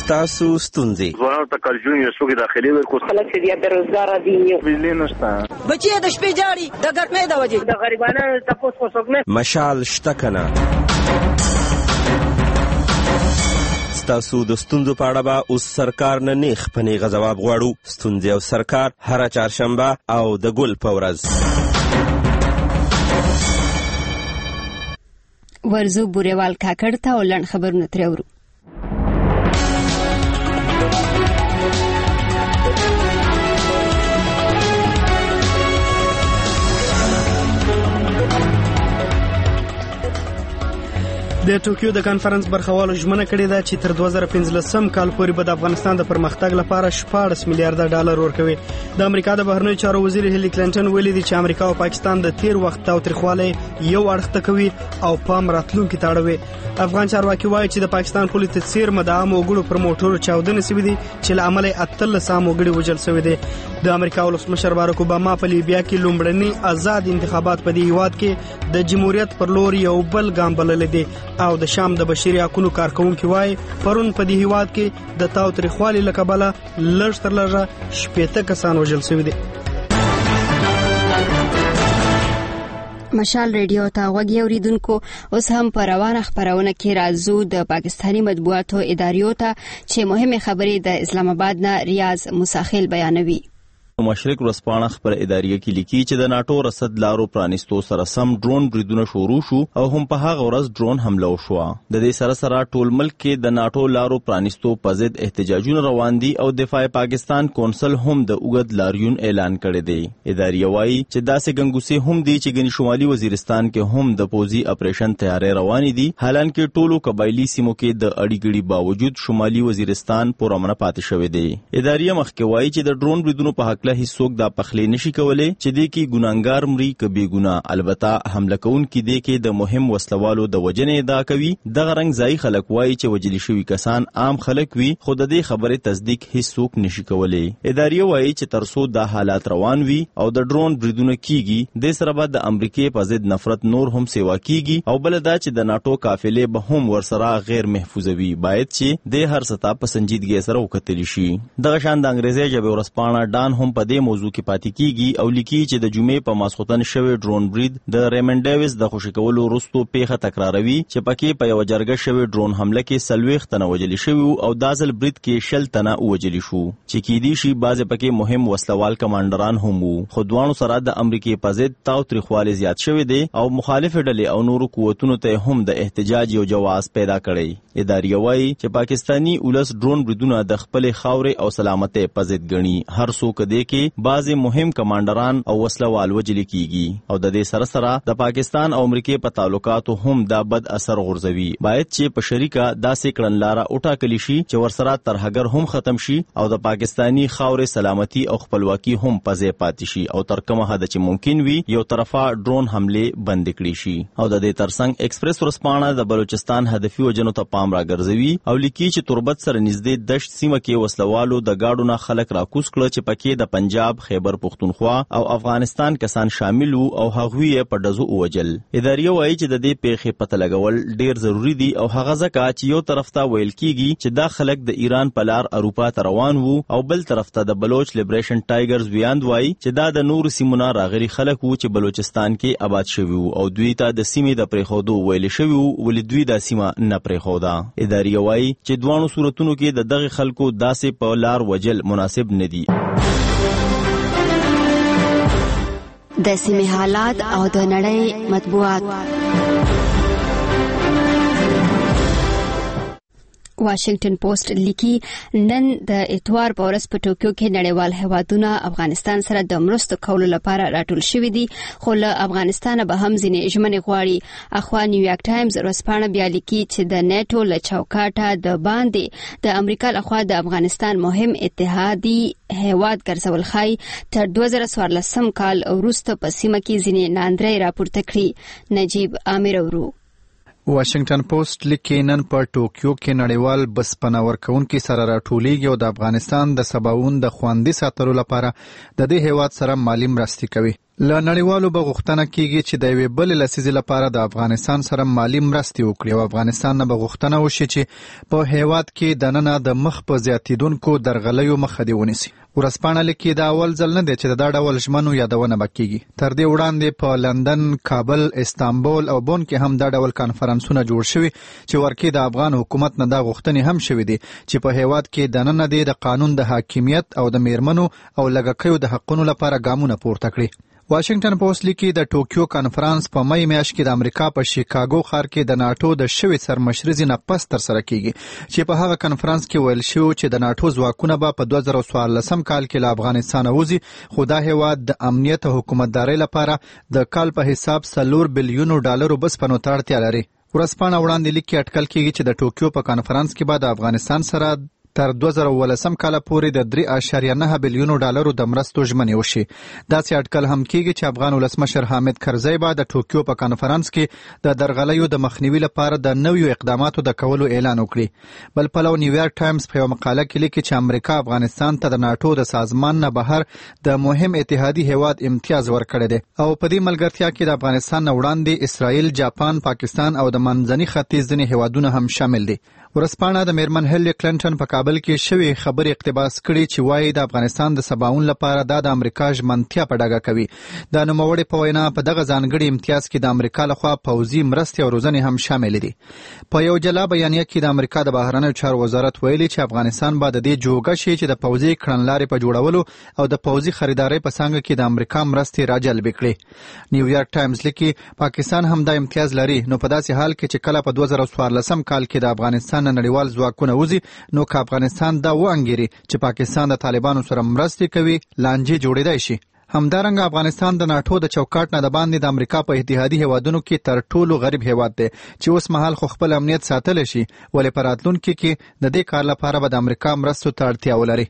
ستاسو ستونزې ځوانانو ته کارجون یو څوک داخلي ورکو خلک چې بیا بیروزګار دي بجلی نشته بچي د شپې جاړي د ګرمۍ د وجې د غریبانو تاسو څوک نه مشال شته کنه ستاسو د ستونزو په اړه به اوس سرکار نه نیغ په نیغه ځواب غواړو. ستونزې او سرکار هره چهارشنبه او د ګل په ورځ. ورزو بوریوال کاکړ ته ولن خبرونه ترورو. د ټوکیو د کانفرنس برخوالو ژمنه کړې ده چې تر 2015 کال پورې به د افغانستان د پرمختګ لپاره 14 میلیارډ ډالر ورکوي. د امریکا د بهرنیو چارو وزیر هیلی کلینټن ویلي دی چې امریکا او پاکستان د تیر وخت تاوتریخوالی یو اړخ ته کوي او پام راتلونکي ته اړوي. افغان چارواکي وایي چې د پاکستان پولیس ته څیر مدام وګړو پر موټرو چاودنې شوې دي چې له امله 13 وګړي وژل شوي دي. د امریکا ولسمشر باراک اوباما په لیبیا کې لومړني آزاد انتخابات په دې هیواد کې د جمهوریت پر لور یو بل ګام بللی دی او د شام د بشري حقوقو کارکونکو وایي پرون په دې هیواد کې د تاوتریخوالي له کبله لږ تر لږه 80 کسان وژل شوي دي. مشال ریډیو ته غوږی اوریدونکو، اوس هم په روانه خبرونه کې راځو د پاکستاني مطبوعاتو اداریو ته چې مهمه خبرې د اسلام آباد نه ریاض مساخیل بیانوي. مشرق ورځپاڼه خبر اداریه کې لیکي چې د ناتو رصد لارو پرانیستو سره سم ډرون بریدونه شروع شو او هم په هغه ورځ ډرون حمله وشوه. د دې سره ټول ملک کې د ناتو لارو پرانیستو په ضد احتجاجونه روان دي او دفاع پاکستان کونسل هم د اوږد لاریون اعلان کړی دی. اداریه وایي چې داسې ګنګوسې هم دي چې ګنې شمالي وزیرستان کې هم د پوځي اپریشن تیارې روانې دي، حالانکه ټولو قبایلی سیمو کې د اړیګړي باوجود شمالي وزیرستان پرامنه پاتې شوی دی. اداریه مخکې وایي چې د ډرون بریدونو په حق له هیڅوک دا پخلی نشي کولای چې دې کې ګناګار مري کبي ګنا، البته حمله کوونکي دې کې د مهم وسلوالو د وجنې ادعا کوي. دغه رنګ ځای خلک وایي چې وجلی شوی کسان عام خلک وي، خو د دې خبره تصدیق هیڅوک نشي کولای. اداریه وایي چې ترڅو دا حالات روان وي او د ډرون بریدونه کیږي، د سره به د امریکای په ضد نفرت نور هم سیوا کیږي او بل دا چې د ناتو قافلې به هم ورسره غیر محفوظ وي، باید چې د هر ستا په سنجیدګۍ سره وکتل شي. دغه شان د انګریزي ژبه ورځپاڼه ډان هم په دې موضوع کې پاتې کیږي او لیکي چې د جمعې په ماسخوتن شوی ډرون برید د ریمن ډیویس د خوشی کولو وروسته پیښه تکراروي چې پکې په یو جرګه شوی ډرون حمله کې 40 تنه وژل شوي او دازل برید کې 60 تنه وژل شو چې کېدی شي بعض پکې مهم وسلوال کمانډران هم وو. خو دوانو سره د امریکای په ضد تاوتریخوالی زیات شوی دی او مخالف ډلې او نورو قوتونو ته هم د احتجاج یو جواز پیدا کړی. اداریه وایي چې پاکستانی ولس ډرون بریدونه د خپل خاورې او سلامتۍ په ضد ګڼي. هر څوک دې کې بعض مهم کمانډران او وسلوال وژل کیږي او د دې سره د پاکستان او امریکای په تعلقاتو هم دا بد اثر غورځوي. باید چې په شریکه داسې کړنلاره وټاکل شي چې ورسره ترهګر هم ختم شي او د پاکستانی خاورې سلامتي او خپلواکي هم په ځای پاتې شي او تر کومه حد چې ممکن وي یو طرفه ډرون حمله بند کړي شي. او د دې ترڅنګ ایکسپریس ورځپاڼه د بلوچستان هدفي وجنو ته پام راګرځوي او لیکي چې تربت سره نږدې دشت سیمه کې وسلوالو د گاډو نه خلک راکوس کړ چې پکې د پنجاب، خیبر پختونخوا او افغانستان کسان شامل وو او هغوی په دزو وجل. اداریه وایي چې د دې پیښې پته لګول ډیر ضروری دي او هغه ځکه چې یو طرف ته ویل کیږي چې دا خلک د ایران په لار اروپا ته روان وو او بل طرف ته د بلوچ لیبریشن ټایګرز ویاند وایي چې دا د نور سیمونو راغلي خلک وو چې بلوچستان کې آباد شوي وو او دوی ته د سیمې د پریخودو ویل شوی وو ولې دوی د سیمه نه پریخودا. اداریه وایي چې دوانو صورتونو کې د دغه خلکو داسې په لار وجل مناسب نه دي. د سیمې حالات او د نړۍ مطبوعات. واشنگټن پوسټ لیکي نن د اتوار په ورځ په ټوکیو کې نړیوال هیوادونه افغانستان سره د مرستو کولو لپاره راټول شوي دي، خو له افغانستان به هم ځینې ژمنې غواړي. اخوا نیویارک ټایمز ورځپاڼه بیا لیکي چې د نیټو له چوکاټه د باندې د امریکا لخوا د افغانستان مهم اتحادي هیواد ګرځول ښایي تر 2014 کال وروسته په سیمه کې ځینې ناندرۍ راپورته کړي. نجیب عامر ورو واشنگټن پوسټ لیکي نن په ټوکیو کې نړیوال بسپنه ورکوونکي سره راټولیږي او د افغانستان د سباوون د خوندي ساتلو لپاره د دې هیواد سره مالی مرستې کوي. له نړیوالو به غوښتنه کیږي چې د یوې بلې لسیزې لپاره د افغانستان سره مالی مرستې وکړي او افغانستان نه به غوښتنه وشي چې په هیواد کې دننه د مخ په زیاتیدونکو درغلیو مخه دې ونیسي. ورځپاڼه لیکي دا اول ځل نه دی چې دا ډول ژمنو یادونه به کیږي. تر دې وړاندې په لندن، کابل، استانبول او بون کې هم دا ډول کانفرنسونه جوړ شوي چې ورکې د افغان حکومت نه دا غوښتنې هم شوي دي چې په هیواد کې دننه د قانون د حاکمیت او د میرمنو او لږکیو د حقونو لپاره ګامونه پورته کړي. واشنگټن پوسټ لیکي د ټوکیو کانفرنس په مې میاشت کې د امریکا په شیکاګو ښار کې د ناتو د شوي سرمشري نه پس تر سره کیږي چې په هغه کانفرنس کې ویل شو چې د ناتو ځواکونه به په 2014 کال کې له افغانستان وځي خو دا هیواد د امنیت او حکومتدارۍ لپاره د کال په حساب $4 بلیون بسپنو ته اړتیا لري. ورځپاڼه وړاندې لیکي اټکل کیږي چې د ټوکیو په کانفرنس کې به د افغانستان سره تر 2018 کال پورې د $3.9 بلیون د مرستو ژمنې وشي. داسې اټکل هم کیږي چې افغان ولسمشر حامد کرزی به د ټوکیو په کانفرنس کې د درغلیو د مخنیوي لپاره د نویو اقداماتو د کولو اعلان وکړي. بل پلو نیویارک ټایمز په یو مقاله کې لیکي چې امریکا افغانستان ته د ناتو د سازمان نه بهر د مهم اتحادي هیواد امتیاز ورکړی دی او په دې ملګرتیا کې د افغانستان نه وړاندې اسرائیل، جاپان، پاکستان او د منځني ختیځ ځینې هیوادونه هم شامل دي. ورځپاڼه د میرمن هیلری کلینټن په کابل کې شوی خبري اقتباس کړي چې وايي د افغانستان د سباوون لپاره د امریکا ژمنتیا په ډاګه کوي. د نوموړي په وینا په دغه ځانګړي امتیاز کې د امریکا لخوا پوځي مرستې او روزنې هم شامل دي. په یو جلا بیانیه کې د امریکا د بهرنیو چارو وزارت ویلي چې افغانستان به د دې جوګه شي چې د پوځي کړنلارې په جوړولو او د پوځي خریدارۍ په څنګه کې د امریکا مرستې راجلب کړي. نیویارک ټایمز لیکي پاکستان هم د امتیاز لري نو په داسې حال کې چې کله په 2014 کال کې د افغانستان نړیوال ځواکونه وځي نو که افغانستان دا وانګیري چې پاکستان د طالبانو سره مرستې کوي لانجې جوړېدای شي. همدارنګه افغانستان د ناتو د چوکاټ نه د باندې د امریکا په اتحادي هیوادونو کې تر ټولو غریب هیواد دی چې اوس مهال خو خپل امنیت ساتلی شي ولې په راتلونکي کې د دې کار لپاره به د امریکا مرستو ته اړتیا ولري.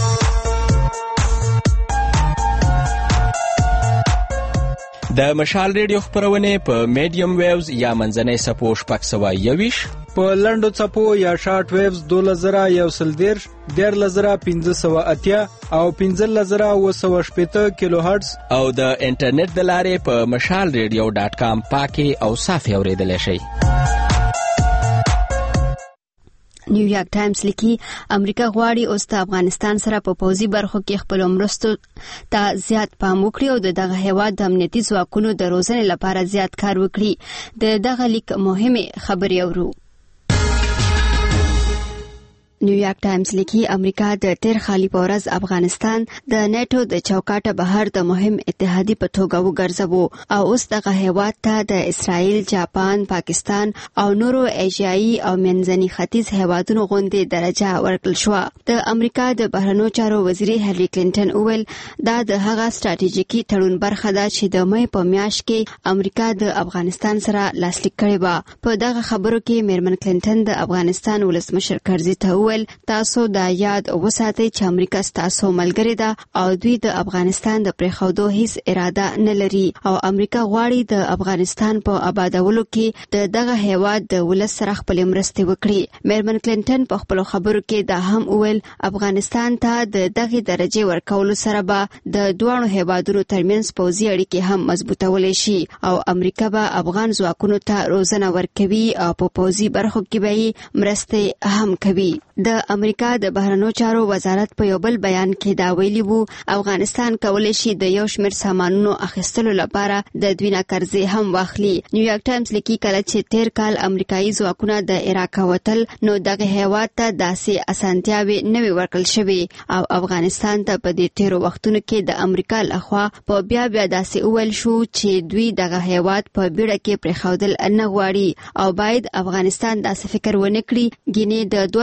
د مشال ریډیو خبرونه په میډیم ویوز یا منځنۍ سپو 621 په لنډو څپو یا شارټ ویوز 2110 15580 او 15780 کیلو هرتز او د انټرنیټ د لارې په mashalradio.com پاکي او صافي اوریدل شي. نیویارک ټایمز لیکي امریکا غواړي اوس د افغانستان سره په پوځي برخو کې خپل مرستو ته زیات پام وکړي او دغه هیواد د امنیتي ځواکونو د روزنې لپاره زیات کار وکړي. دغه لیک مهمه خبري اورو. نیویارک ټایمز لیکي امریکا د تیر خالي په ورځ افغانستان د نیټو د چوکاټه بهر د مهم اتحادي په توګه وګرځاوه او اوس دغه هیواد ته د اسرائیل، جاپان، پاکستان او نورو ایشیایي او منځني ختیځ هیوادونو غوندې درجه ورکړل شو. د امریکا د بهرنیو چارو وزیر هیلری کلینټن وویل دا د هغه ستراتیژیکي تړون برخه ده چې د مې په میاشت کې امریکا د افغانستان سره لاسلیک کړی و. په دغه خبرو کې میرمن کلینټن د افغانستان ولسمشر کرزي ته تاسو دا یاد وساتئ چې امریکا ستاسو ملګری ده او دوی د افغانستان د پرېښودو هیڅ اراده نه لري او امریکا غواړي د افغانستان په آبادولو کې دغه هیواد د ولس سره خپل مرستې وکړي. میرمن کلینټن په خپل خبرو کې دا هم وویل افغانستان ته د دغه درجه ورکولو سره به د دوه هیوادونو ترمنځ پوځي اړیکې هم مضبوطولې شي او امریکا به افغان ځواکونو ته روزنه ورکوي او په پوځي برخو کې به مرستې هم کوي. د امریکا د بهرنیو چارو وزارت په یو بل بیان کې دا ویلي وو افغانستان کولی شي د یو شمېر سامانونو اخیستلو لپاره د دوی نه قرضې هم واخلي. نیویارک ټایمز لیکي کله چې تیر کال امریکایي ځواکونه د عراق وتل نو دغه هیواد ته داسې اسانتیاوې نه وې ورکړل شوې او افغانستان ته په دې تیرو وختونو کې د امریکا لخوا په بیا داسې وویل شو چې دوی دغه هیواد په بیړه کې پرېښودل نه غواړي او باید افغانستان داسې فکر ونه کړي ګینې د 2014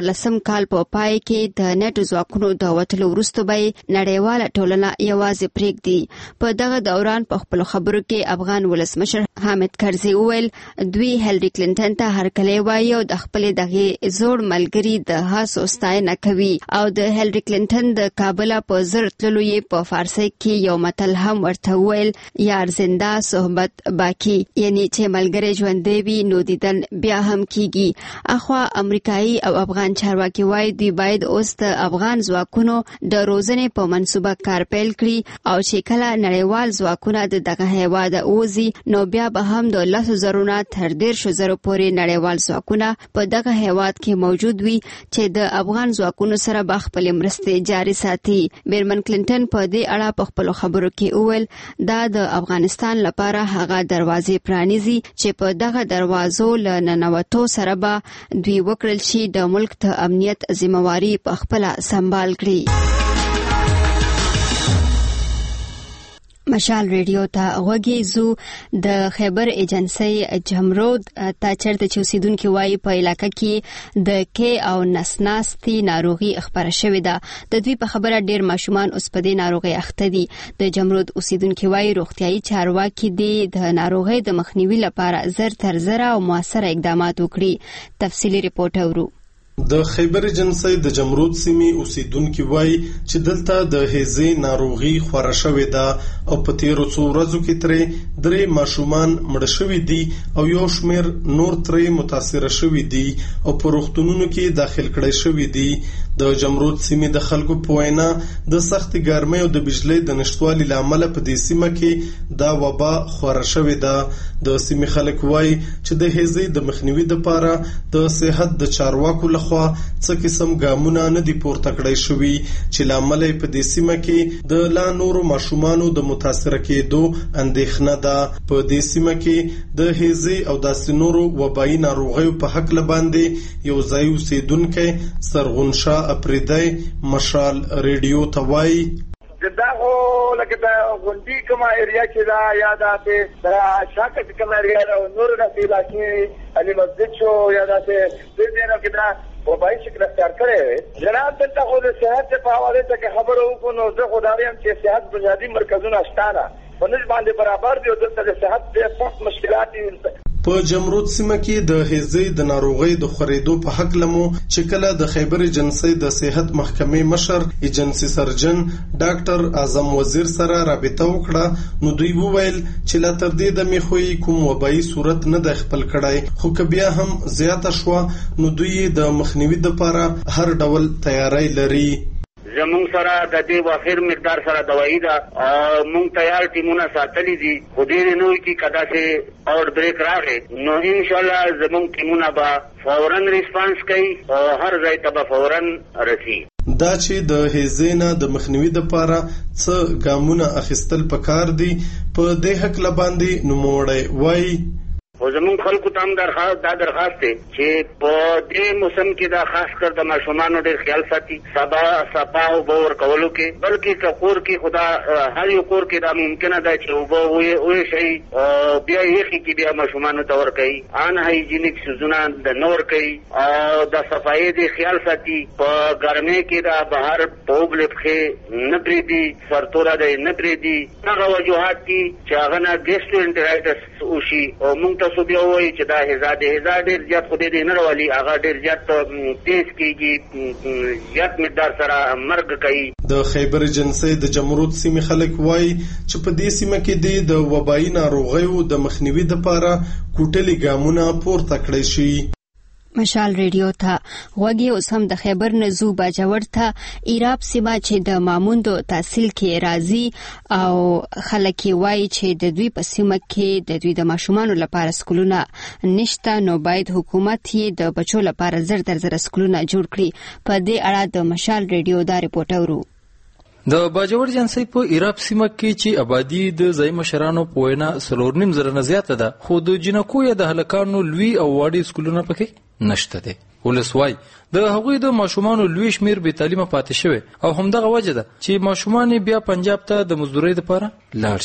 2014 کال په پای کې د نټو ځواکونو د وټلو وروسته به نړیواله ټولنه یوازې پرېږدي. په دغه دوران په خپل خبرو کې افغان ولسمشر حامد کرزي وویل دوی هیلری کلینټن ته هرکلی وایي او د خپل دغه زوړ ملګری د هڅو ستاینه کوي او د هیلری کلینټن د کابل په زر تللو یې په فارسی کې یو متل هم ورته وویل یار زنده صحبت باقی، یعنی چې ملګری ژوندی وي نو دیدن بیا هم کیږي. اخوا امریکایي او افغان چارواکي وایي دوی باید اوس د افغان ځواکونو د روزنې په منصوبه کار پیل کړي او چې کله نړیوال ځواکونه د دغه هیواد اوزي نو بیا به هم د 10,000 نه تر 10,000 پورې نړیوال ځواکونه په دغه هیواد کې موجود وي چې د افغان ځواکونو سره به خپل مرستې جاري ساتي. میرمن کلینټن په دې اړه په خپل خبرو کې وویل دا د افغانستان لپاره هغه دروازې پرانیزي چې په دغه دروازو له ننوتو سره به دوی وکړل شي د ملک ته امنیت ذمہواری په خپل سمبال کړي. مشال ریډیو ته غوږی زو د خیبر ایجنسی جمرود ته چرته چې اوسیدونکو وایي په علاقه کې د کې او نسناستي ناروغي خبره شوې ده. د دوی په خبره ډیر ماشومان اوس په دې ناروغي اخته دي. د جمرود اوسیدونکو وایي روغتيایي چارواکي د ناروغي د مخنیوي لپاره زر تر زر او موثر اقدامات وکړي. تفصیلی رپورټ اورو. د خیبر ایجنسی د جمرود سیمې اوسیدونکو وایي چې دلته د هیزې ناروغي خوره شوې ده او په تیرو څو ورځو کې ترې 3 ماشومان مړه شوي دي او یو شمیر نور ترې متاثره شوي دي او په روغتونونو کې داخل کړي شوي دي. د جمرود سیمې د خلکو په وینا د سخت ګرمۍ او د بجلی د نشټوالي لامل په دې سیمه کې دا وبا خوره شوې ده. د سیمې خلک وایي چې د هیزې د مخنیوي لپاره د صحت د چارواکو خوا څه قسم ګامونه نه دي پورته کړی شوي چې لامل په دې سیمه کې د لا نورو ماشومانو د متاثره کېدو اندېښنه ده. په دې سیمه کې د هیزې او داسې نورو وبایي ناروغیو په حق باندې یو ځای اوسیدونکی سرغون شاه اپریدی مشال ریډیو ته وایي دا خو لکه دا غونډي کومه ایریا چې دا یا دا شاکه کومه ایریا او نور د علاقې علي مسجد شو یا دا څه دې نه کې دا وبای شکل اختیار کړي. جناب دلته خو د صحت په حواله ته خبرو وکړو نو زه خدایم چې صحت بنیادی مرکزونه شته په نسبت باندې برابر دي او دلته د صحت ډېر سخت مشکلات دي. په جمرود سیمه کې د هیزې د ناروغۍ د خورېدو په حق لمو چې کله د خیبر ایجنسی د صحت محکمې مشر ایجنسی سرجن ډاکټر اعظم وزیر سره رابطه وکړه نو دوی وویل چې لا تر دې د میخوي کوم وبایي صورت نه د خپل کړای خو که بیا هم زیاته شوه نو دوی د مخنیوي لپاره هر ډول تیاری لري. زمونږ سره د دې واخر مقدار سره دوايي ده او مونږ تیار ټیمونه ساتلي دي خو ډېر نوې کې کدا سه اور بریک راغی نو ان شاء الله زمونږ ټیمونه به فورن ریسپانس کوي او هر ځای ته فورن رسي. دا چې د هیزې نه د مخنیوي لپاره څه ګامونه اخیستل پکار دي په دې حق لباندې نوموړی وایي او زمون خلکو ته هم درخواست دی چې په دې موسم کې دا خاص کر د ماشومانو ډېر خیال ساتي صفا او باور کولو کې بلکې کور کې خدا هر یو کور کې دا ممکنه ده چې وبو شي بیا یې کې بیا ماشومانو ته ورکوي ان هایجینیک سوزونه د نور کوي او د صفایي د خیال ساتي په ګرمۍ کې دا بهر په بلخې نه بریدي سرتوره د نه بریدي هغه وجوهات دي چې هغه نه ګیسټرونټرایټس وشي او موږ تاسو بیا وایي چې دا هزار ډېر زیات خو دې نه راولي هغه ډېر زیات تیز کېږي زیات مقدار سره مرګ کوي. د خیبر ایجنسی د جمرود سیمې خلک وایي چې په دې سیمه کې د وبایي ناروغیو د مخنیوي لپاره کوټلي ګامونه پورته کړی شي. مشال ریډیو ته غوږی اوس هم د خیبر نزو باجوړ ته ایراب سیمه چې د ماموندو تحصیل کې راځي او خلک وایي چې د دوی په سیمه کې د دوی د ماشومانو لپاره سکولونه نشته نو باید حکومت یې د بچو لپاره زر تر زر سکولونه جوړ کړي. په دې اړه د مشال ریډیو دا رپورټ اورو. د باجوړ جنسي په ایراب سیمه کې چې آبادی د ځای مشرانو په وینا 3.5 نه زیاته ده خو د جنکو یا د هلکانو لوی او واړي سکولونه پکې نشته دي. ولسوای د هغوی د ماشومانو لوی شمیر به تعلیمه پاتې شوی او همدغه وجه ده چې ماشومان بیا پنجاب ته د مزدورۍ لپاره لاړ شي.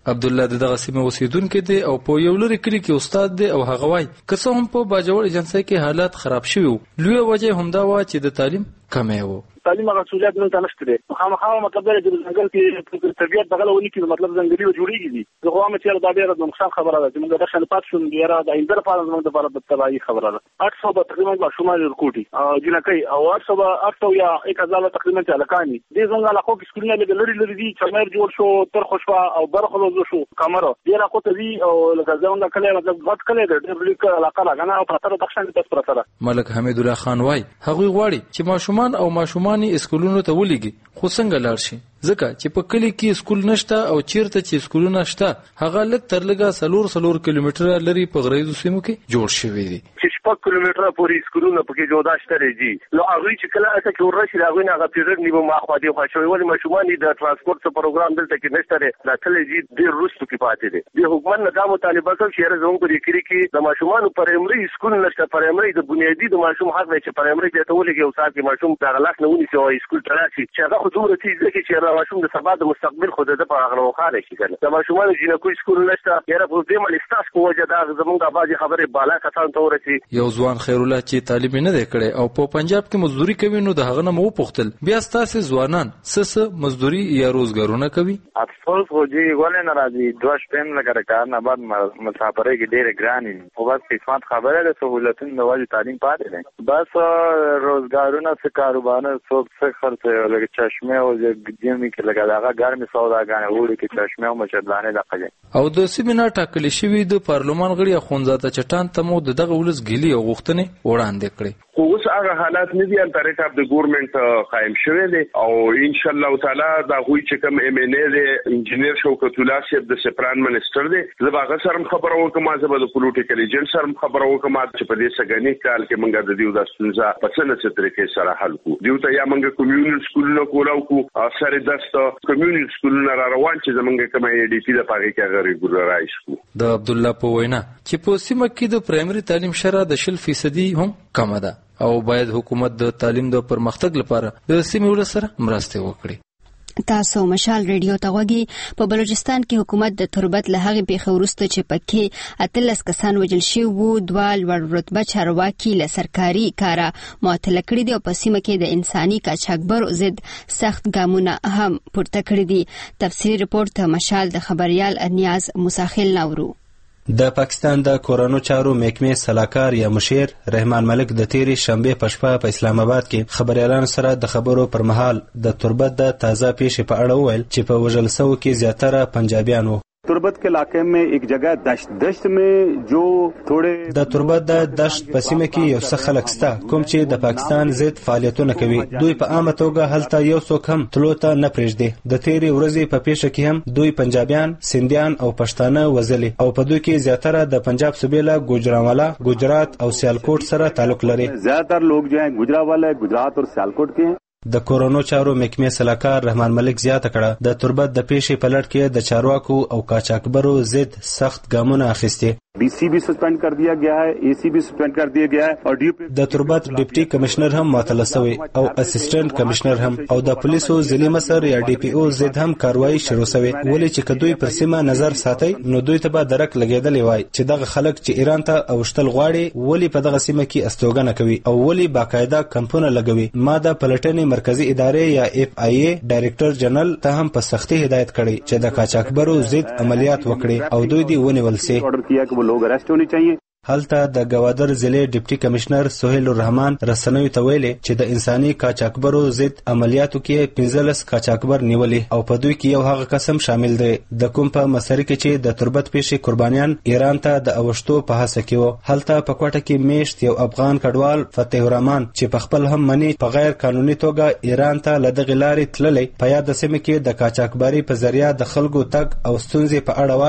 عبد الله دغه سیمه اوسیدونکو دی او په یو لري کلی کې استاد دی او هغه وای که څه هم په باجوړ ایجنسی کې حالات خراب شوي وو لوی وجه همدا و چې د تعلیم کمې وو تعلیم هغه سہولت نن تنشته دي خامخا مطلب دی چې ځنګل کې طبيعت دغه ونی کې مطلب ځنګلي جوړیږي دي زه غواړم چې دا ډیره د نقصان خبره ده چې موږ د شل پات شون ډیره د ایندر په موږ د لپاره د تباہي خبره ده 800 تقریبا شمال ورکوټي او جنکۍ او 800 یا 1000 تقریبا الکانی دې څنګه لا خو سکرینه لري دي چمر جوړ شو تر خوشوا او برخلوز شو کمره ډیره کوته دي او لکه ځونه کله مطلب غټ کله د ډیرلیک علاقه راغنه او پرتر دښن د پرتر ملک حمید الله خان وای هغه غواړي چې ماشومان او ماشومانی اسکولونو ته ولېږي خو څنګه لاړ شي ځکه چې په کلی کې اسکول نشته او چیرته چې اسکولونه شته هغه لږ تر لږه 3 کیلومتره لري په غریزو سیمو کې جوړ شوی دي چې 6 کیلومتره پورې اسکولونه پکې جوړ شته دي نو هغه چې کله اته کې ورشي هغه نه هغه پیریډ نیمه ماخوا دی خو شوی ولې ماشومان د ترانسپورت څخه پروګرام دلته کې نشته دا تل جی ډیر روستو کې پاتې دي د حکومت نه دا مطالبه کوي چې زموږ په کلی کې د ماشومان پرایمري اسکول نشته پرایمري د بنیادی د ماشوم حق دی چې پرایمري ته ولګي او ساتي ماشوم په غلاس نه ونی چې اسکول ته راشي چې هغه خو ته چې ماشوم د سبا د مستقبل خو د په هغه وخاله شي کنه د ماشومان جنکو اسکول نشته یاره په دې مل استاس کو وجه دا زموږ د بازي خبره بالا کسان ته ورسي یو ځوان خیر الله چې تعلیم نه دی کړی او په پنجاب کې مزدوري کوي نو د هغه نه مو پوښتل بیا تاسو ځوانان سس مزدوري یا روزګارونه کوي افسوس خو جی ولې ناراضي دوه شپم لګره کار نه بعد مسافرې کې ډېر ګراني خو بس قسمت خبره ده سہولتونه د واجب تعلیم پاتې دي بس روزګارونه څه کاروبارونه څه خرڅ لګ چشمه او جیمی کې لګا داغه ګرمي سوداګانې وړي کې چشمه او مچدلانه دغه او د سیمینار ټاکل شوی د پارلمان غړي اخونزاده چټان ته مو دغه ولس ګلی او غوښتنې وړاندې کړې خو اوس هغه حالات نه دي ان طریقه د ګورنمنت قائم شوی دی او ان شاء الله تعالی دا غوي چې کوم ام ان ای دی انجنیر شوکت الله صاحب د سپران منسٹر دی زه هغه سره خبرو کوم چې د پولیټیکل ایجنټ سره خبرو کوم چې په دې سګنی کال کې موږ د دیو د ستونزه په څه طریقې سره حل کو دیو ته یا موږ کمیونټ سکولونو کولاو کو سره دسته کمیونټ سکولونو را روان چې زمونږ کوم ای ډی پی د پاره کې غری ګور راځي کو د عبد الله په وینا چې په سیمه کې د پرایمري تعلیم شره د 0% هم کم ده او باید حکومت د تعلیم د پرمختګ لپاره د سیمې ول سره مرسته وکړي تاسو مشال ریډیو ته وګورئ په بلوچستان کې حکومت د تربت له هغې پیښې وروسته چې پکې 13 کسان وژل شوي وو دوه لوړ رتبه چارواکي له سرکاري کاره معطله کړي دي او په سیمه کې د انساني قاچاقبرو ضد سخت ګامونه هم پورته کړي دي تفصیلي رپورټ ته مشال د خبريال نیاز موساخیل نورو د پاکستان د کورونو چارو محکمې سلاکار یا مشیر رحمان ملک د تیرې شنبه په شپه په اسلام آباد کې خبريالانو سره د خبرو پر مهال د تربت د تازه پیښې په اړه وویل چې په وژل سوو کې زیاتره پنجابیان وو تربت के इलाके में एक जगह दश्त में जो थोड़े د تربت د دشت په سیمه کې یو څه خلک ستا کوم چې د پاکستان ضد فعالیتونه کوي دوی په عامه توګه هلته یو څوک هم تلو ته نه پرېږدي د تیرې ورځې په پیښه کې هم دوی پنجابیان سندیان او پښتانه وزلي او په دوی کې زیاتره د پنجاب صوبې له ګوجرانوالا ګجرات او سیالکوټ سره تعلق لري زیاتره لوگ جو ہیں گجرانوالا گجرات اور سیالکوٹ کے د کورونو چارو محکمې سلاکار رحمان ملک زیاته کړه د تربت د پیښې په لړ کې د چارواکو او قاچاقبرو ضد سخت ګامونه اخیستي ڈی بھی سسپینڈ کر دیا گیا ہے اے سی بھی سسپینڈ کر دیا گیا ہے اور د تربت ډیپټي کمشنر هم معطل شوی او اسسټنټ کمشنر هم او د پولیسو ضلع مسر یا ډي پی او ضد هم کاروایی شروع شوی ولې چې کدوې پر سیمه نظر ساتي نو دوی ته به درک لګیدلې وای چې دغه خلک چې ایران ته اوشتل غواړي ولې په دغه سیمه کې استوګنه کوي او ولې باقاعده کمپونه لګوي ما د پلټنې مرکزی ادارې یا اف آی ای ډایریکټر جنرال ته هم په سختي هدایت کړي چې د قاچاقبرو ضد عملیات وکړي او دوی دی ونیول سي लोग अरेस्ट होने चाहिए هلته د گوادر ضلع ډیپټي کمشنر سہیل الرحمن رسنوي ته ویلي چې د انساني قاچاقبرو ضد عملیاتو کې 15 قاچاقبر نیولې او په دوی کې یو هغه قسم شامل دی د کوم په مسری کې چې د تربت پیښې قربانیان ایران ته د اوشتو په هڅه کې وو هلته په کوټه کې میشت یو افغان کډوال فتح الرحمن چې په خپل هم منی په غیر قانوني توګه ایران ته لدغه لارې تللې په یاد سیمه کې د قاچاقبري په ذریعہ د خلکو تګ او ستونزې په اړه وایي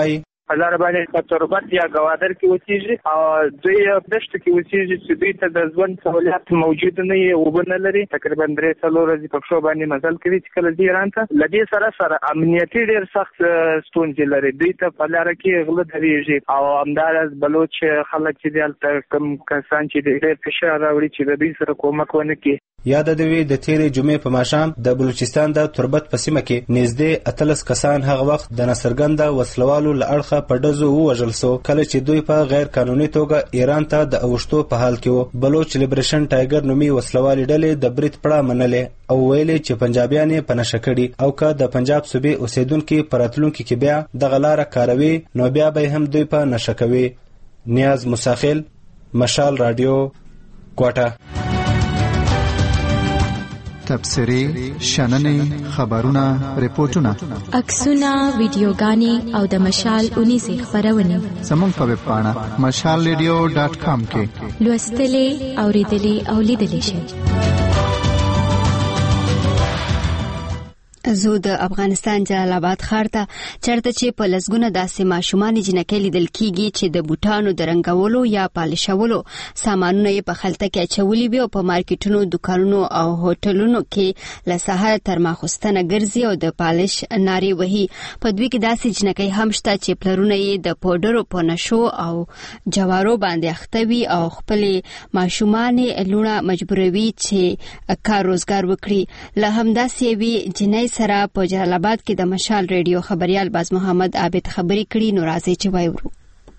په لار باندې په تربت یا گوادر کې اوسېږي او دوی دشت کې اوسېږي چې دوی ته د ژوند سہولیات موجود نه وي او نه لري. تقریبا 3-4 ورځې په شو باندې مزل کوي چې کله دې ایران ته لدی سره امنیتي ډېر سخت ستونزې لري. دوی ته په لار کې غله درېږي او همدارس بلوچ خلک چې دلته کم کسان چې ډېر فشار راوړي چې د دوی سره کومک ونه کړي. یاد د وی د تیرې جمعې په ماښام د بلوچستان د تربت په سیمه کې نږدې 18 کسان هغه وخت د نصرګنده وسلوالو له اړخه په ډزو ووژل شو کله چې دوی په غیر قانوني توګه ایران ته د اوښتو په حال کې وو. بلوچ لیبریشن ټایګر نومي وسلوالي ډلې د برید پړه منلې او ویلې چې پنجابیان یې په نشه کړي او که د پنجاب صوبې اوسیدونکو په راتلونکي کې بیا دغه لاره کاروي نو بیا به هم دوی په نشه کوي. نیاز مساخل، مشال رادیو، کوټه. تبصرې، شننې، خبرونه، ریپورتونه، عکسونه، ویډیوګانې او د مشال اونیزې خپرونې زموږ په ویب پاڼه mashalradio.com کې لوستلې، اوریدلې او لیدلې شئ. زه د افغانستان جلال آباد ښار ته چرته چې په لسګونه داسې ماشومان جنکۍ لیدل کیږي چې د بوټانو د رنګولو یا پالشولو سامانونه یې په خلطه کې اچولي وي او په مارکیټونو، دکانونو او هوټلونو کې له سهار تر ماخوستنه ګرځي او د پالش نارې وهي. په دوی کې داسې جنکۍ هم شته چې پلرونه یې د پودرو په نشو او جوارو باندې اخته وي او خپلې ماشومانې لونه مجبوروي چې کار روزګار وکړي. له همداسې یوې جنۍ سره په جلال آباد کې د مشال ریډیو خبريال باز محمد عابد خبري کړي. نو راځي چې وایو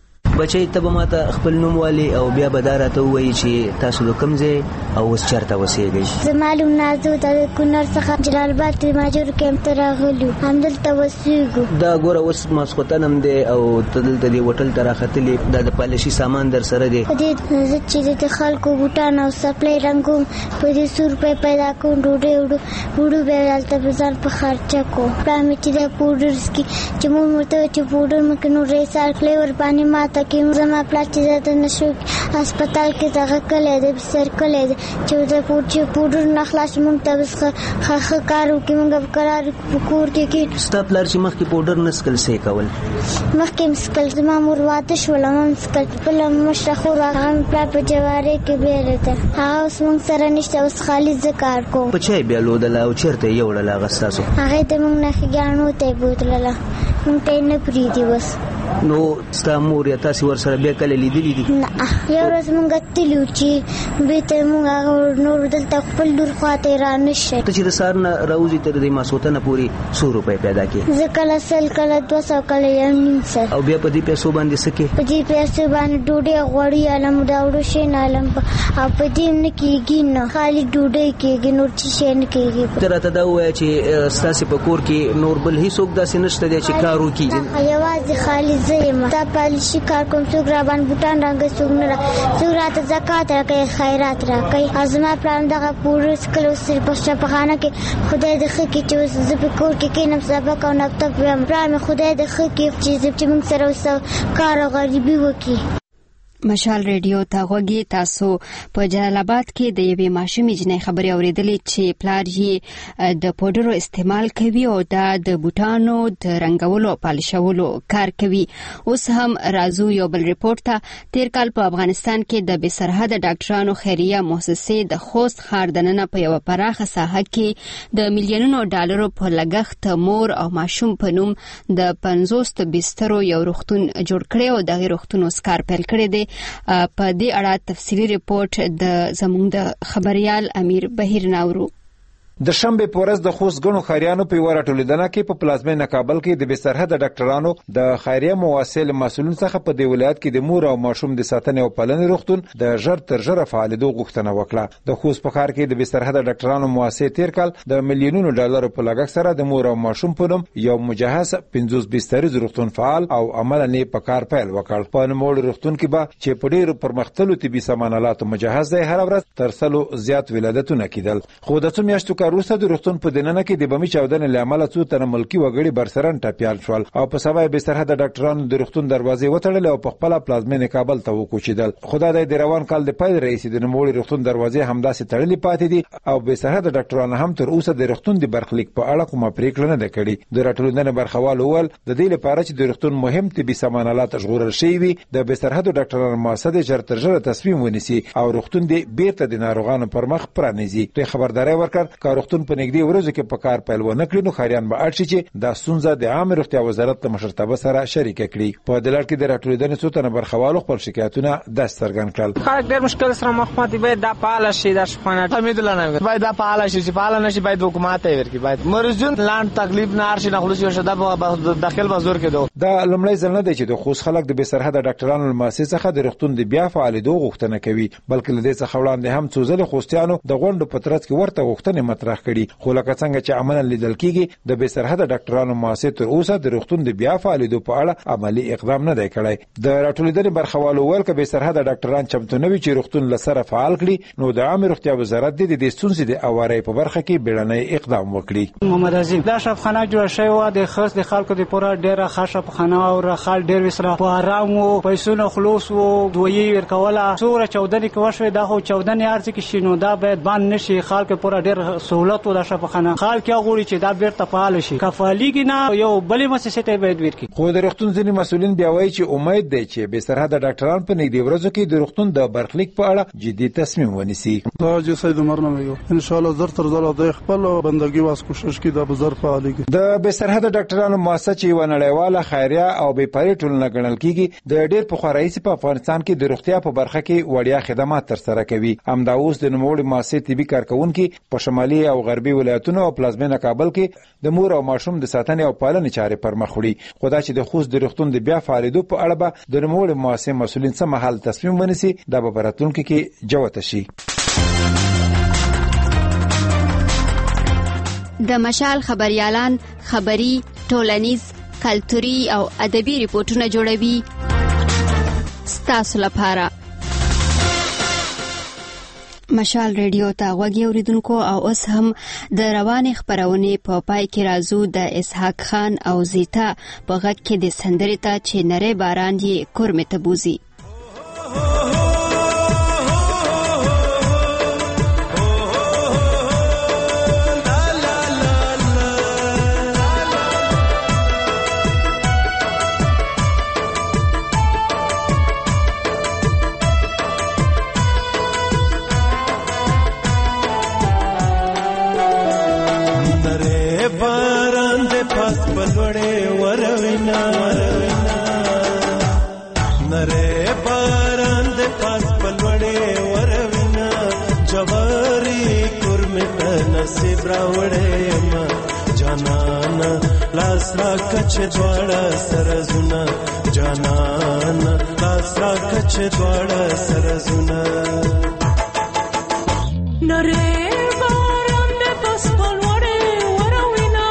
بچي ته به ماته خپل نوم والی او بیا به دارته وایي چې تاسو د کوم ځای او اوس چېرته اوسېږئ؟ زه معلوم نازو د کونړ څخه جلال آباد ته ماجور کیمپ ته راغلو، همدلته اوسېږو. دا ګوره اوس ماسخوتن هم دی او ته دلته دې هوټل ته راختلې، دا د پالشي سامان در سره دی؟ په دې زه چې د خلکو بوټان او سپلای رنګوم په دې 100 روپۍ پیدا کوم، ډوډۍ وړو بیا هلته به ځان په خرچه کوم. پلار مې چې د پوډر چې مور مې ورته چې پوډر مې که نور ریسال کلی ورباندې ماته کې زما پلار چې زه د نشو هسپتال کې دغه کلی دی بستر کلی دی چې پوډر نه خلاص مونږ ته بس ښه کار وکړي، مونږ به کرار په کور کې کښېنو. ستا پلار چې مخکې پوډر نه څکل څه یې کول؟ مخکې مې څکل، زما مور واده شوله ما مې څکل. خپله مشره خور هغه مې پلار په جوارۍ کې بیاله ده، هغه اوس مونږ سره نشته، اوس خالي زه کار کوم. په چا یې بیالودله او چېرته یې یوړله هغه ستاسو؟ هغې ته مونږ نښې ګاڼو ته یې بوتلله، مونږ ته یې نه پرېږدي. اوس نو ستا مور یا تاسې ورسره بیا کله لیدلي دي؟ نه، یو ورځ مونږ تللي وو چې بېرته مونږ هغه نور دلته خپل لور خواته یې رانشئ. ته چې د سهار نه راوځې تر دې ماسخوتنه پورې 100 روپۍ پیدا کړې؟ زه کله 100 کله 200 کله 1.5 او بیا په دې پیسو باندې څه کوې؟ په دې پیسو باندې ډوډۍ غوړي علم داوړو شی نه علم او په دې نه کېږي نه خالي ډوډۍ کېږي، نور څه شی نه کېږي. ته راته دا ووایه چې ستاسې په کور کې نور بل هېڅوک داسې نشته دی چې کار وکړي؟ یوازې خالي زه یم، دا پالشي کار کوم، څوک راباندې بوټان رنګوي، څوک نه څوک راته زکات راکوي، خیرات راکوي. او زما پلار دغه پوډر څکل اوس په شفاخانه کې خدای دې ښه کړي چې اوس زه په کور کې کښېنم سبق او مکتب ویم. پلار مې خدای دې ښه کړي چې موږ سره اوس کار او غریبي وکړي. مشال ریډیو ته غوږی تاسو په جلال آباد کې د یوې ماشومې جنۍ خبرې اورېدلې چې پلار یې د پودرو استعمال کوي او دا د بوټانو د رنګولو او پالشولو کار کوي. اوس هم راځو یو بل ریپورت ته. تیر کال په افغانستان کې د بې سرحده ډاکټرانو خیریه مؤسسې د خوست ښار دننه په یوه پراخه ساحه کې د میلیونونو ډالرو په لګښت مور او ماشوم په نوم د 50 بسترو یو روغتون جوړ کړی او دغه روغتون اوس کار پیل کړی دی. په دې اړه تفصیلي ریپورت د زموږ د خبريال امیر بهیر ناورو. د شنبه په ورځ د خوست غنو خیریانو په وړه ټولیدنه کې په پلازمینه کابل کې د بې سرحده ډاکټرانو د خیریه مواصل مسولین څخه په دې ولایت کې د مور او ماشوم د ساتنې او پالنې روغتون د ژر تر ژره فعالیدو غوښتنه وکړه. د خوست په ښار کې د بې سرحده ډاکټرانو مؤسسې تیر کال د میلیونونو ډالرو په لګښت سره د مور او ماشوم په نوم یو مجهز 50 بستریز روغتون فعال او عملاً په کار پیل وکړ. په نوموړي روغتون کې به چې په ډېرو پرمختللو طبي سامانالاتو مجهز دی، هر ورځ تر 100 زیات ولادتونه کېدل. خو د څو میاشتو کار وروسته د روغتون په دننه کې د بمي چاودنې له امله څو تنه ملکي وګړي برسرن ټپیان شول او په سبا به سرحد ډاکټرانو د روغتون دروازې وتړل او په خپل پلازمینې کابل ته وکوچیدل. خدای د روان کال د پیل رئیس د نوموړي روغتون دروازې همداسې تړلې پاتې دي او به سرحد ډاکټرانو هم تر اوسه د روغتون د برخلیک په اړه کومه پریکړه نه ده کړې. د راټولېدنې برخوال ول د دې لپاره چې د روغتون مهم طبي سامانالات ژغورل شوي وي د به سرحد ډاکټرانو مؤسسه ژر تر ژره تصمیم ونیسي او روغتون د بیرته د ناروغانو پر مخ پرانیزي. د خبرداري ورکړ کار روغتون په نږدې ورځو کې په کار پیل ونه کړي نو خاریان به اړ شي چې د ستونزه د عام روغتیا وزارت د مشرتابه سره شریک کړي. په دلار کې د راټولېدنې څو تنه برخوالو خپل شکایتونه داس څرګند کړل. خلک ډېر مشکل سره مخ دي، باید د فعال شي د شپانه حمید الله نه باید د فعال شي چې فعال نشي باید حکومت یې ورکړي، باید مرزون لاند تکلیف نه ارشي نه خلاص شي د داخل بازار کې دو. دا لمړی ځل نه دی چې د خوست خلک د به سرحد ډاکټرانو مؤسسې څخه د روغتون د بیا فعالېدو غوښتنه کوي، بلکې له دې څخه وړاندې هم څو ځله خوستیانو د غونډو په ترڅ کې ورته غوښتنې مطرح کړي، خو لکه څنګه چې عملاً لیدل کېږي د به سرحد ډاکټرانو مؤسسې تر اوسه د روغتون د بیا فعالېدو په اړه عملی اقدام نه دی کړی. د راټولېدنې برخوالو ویل چې به سرحد ډاکټران چمتو نه وي چې روغتون له سره فعال کړي نو د عام روغتیا وزارت د دې ستونزې د اوارۍ په برخه کې بیړنی اقدام وکړي. محمد عظیم دا شفخانه جوړ شوی و د خاص د خلکو د پوره ډیره خاصه خانه او رخال ډیر وسره په آرام او پیسو نه خلاص وو دوی ورکوله سوره 14 کې وشوي دا خو 14 ارزه کې شینو دا باید باندې نشي خلک پوره ډیر سہولت ولا شفخانه خلک غوړي چې دا بیرته فعال شي کفاليږي نه یو بلې مؤسسه ته باید ورکړي. خو د روغتون ځینې مسؤلین بیا وایي چې امید دی چې به سرحد ډاکټران په نږدې ورځو کې د روغتون د برخلیک په اړه جدي تصمیم ونیسي. دا چې سید مرنه ویو ان شاء الله زر تر زر د خپل بندګي واس کوشش کی د بازار فعاليږي. د به سرحد ډاکټرانو مؤسسه چې ونړیواله خیریه او بې پرې ټولنه ګڼل کیږي د ډېر پخوا رئیس په افغانستان کې د روغتیا په برخه کې وړیا خدمات ترسره کوي. همدا اوس د نوموړي مؤسسې طبي کارکونکي په شمالي او غربي ولایتونو او پلازمینه کابل کې د مور او ماشوم د ساتنې او پالنې چارې پر مخ وړي. خو دا چې د خوست د روغتون د بیا فعالېدو په اړه به د نوموړي مؤسسې مسؤلین څه مهال تصمیم ونیسي دا به په راتلونکي کې جوته شي. د مشال خبريالان خبري ټولنیز کلتوري او ادبي ریپورتونه جوړوي ستاسو لپاره. مشال ریډیو ته غوږی اوریدونکو او اوس هم د روانې خبرونې په پای کې راځو د اسحاق خان او زیتا په غږ کې د سندرې ته چې نری باران یې کورمې ته بوزي. کچ دواړه سرزونه جانان لاس را کچ دواړه سرزونه نره باران د پسپل وړه وروینا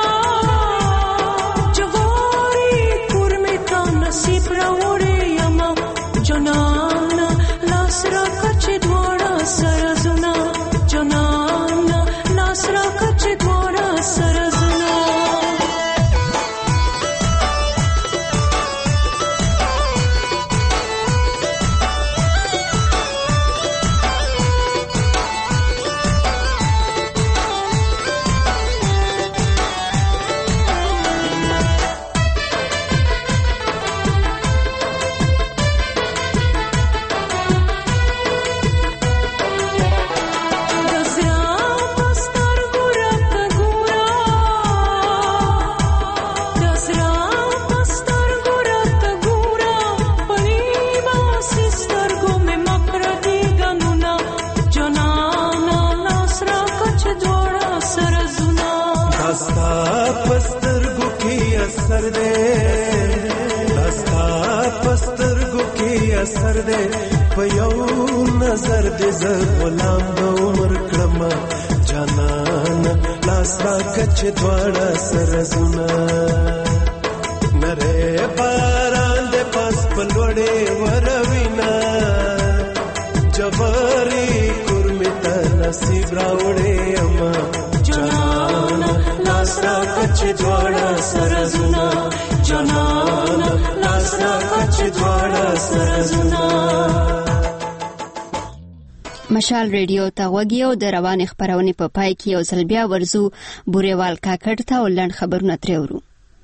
جواری کورمه تا نصیب را وړه یما جانان لاس را کچ دواړه سرزونه جانان لاس را کچ دواړه سرزونه سر دے پیو نظر دے زر غلام دو عمر کلم جانان لاس را کچ دوڑا سرزونا نرے باران دے پاس پلوڑے وروینا جواری کرمی تا نصیب راوڑے اما کچ دواړه سرزونه جانانا لاس کچ دواړه سرزونه. مشال ریډیو ته غوږی او د روان خبرونه په پای کې یو ځل بیا ورزو بوريوال کاکړ ته ولند خبرونه ترېورو.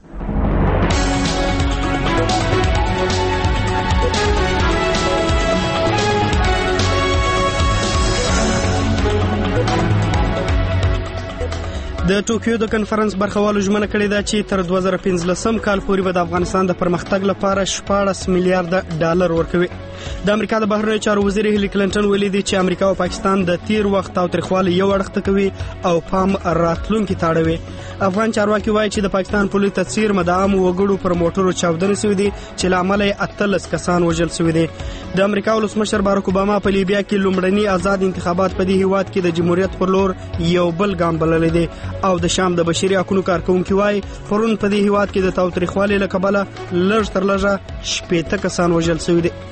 د ټوکیو د کنفرانس برخوالو ژمنه کړې ده چې تر 2015 کال پورې به د افغانستان د پرمختګ لپاره 14 میلیارډ ډالر ورکوي. د امریکا د بهرنیو چارو وزیر هیلی کلینټن ویلي دی چې امریکا او پاکستان د تیر وخت او تاریخوالي یو اړخ ته کوي او پام راتلونکي تاړوي. افغان چارواکي وایي چې د پاکستان پولیس تصویر مدام وګړو پر موټرو چاودنه شوې دي چې لامل یې 18 کسان وژل شوي دي. د امریکا ولسمشر باراک اوباما په لیبیا کې لومړني آزاد انتخابات په دې هیواد کې د جمهوریت پر لور یو بل ګام بللی دی او د شام د بشري حقوقو کارکونکو وایي پرون په دې هیواد کې د تاوتریخوالي له کبله لږ تر لږه 18 کسان وژل شوي دي.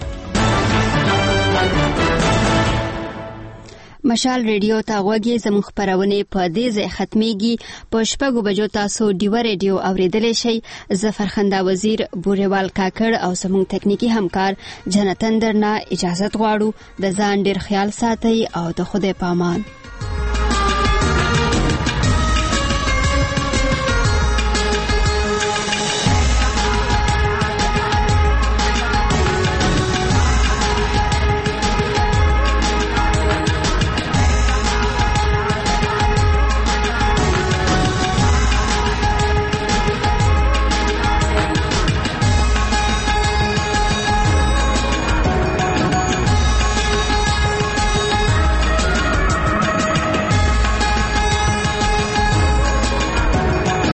مشال ریډیو ته غوږی زموږ خبرونه په دې ځای ختميږي. په شپږو بجو تاسو ډیو ریډیو اوریدلای شئ. ظفرخنده وزیر بوريوال کاکړ او زموږ تکنیکی همکار جنتن درنا اجازه غواړو. د ځان ډیر خیال ساتئ او د خدای پامان.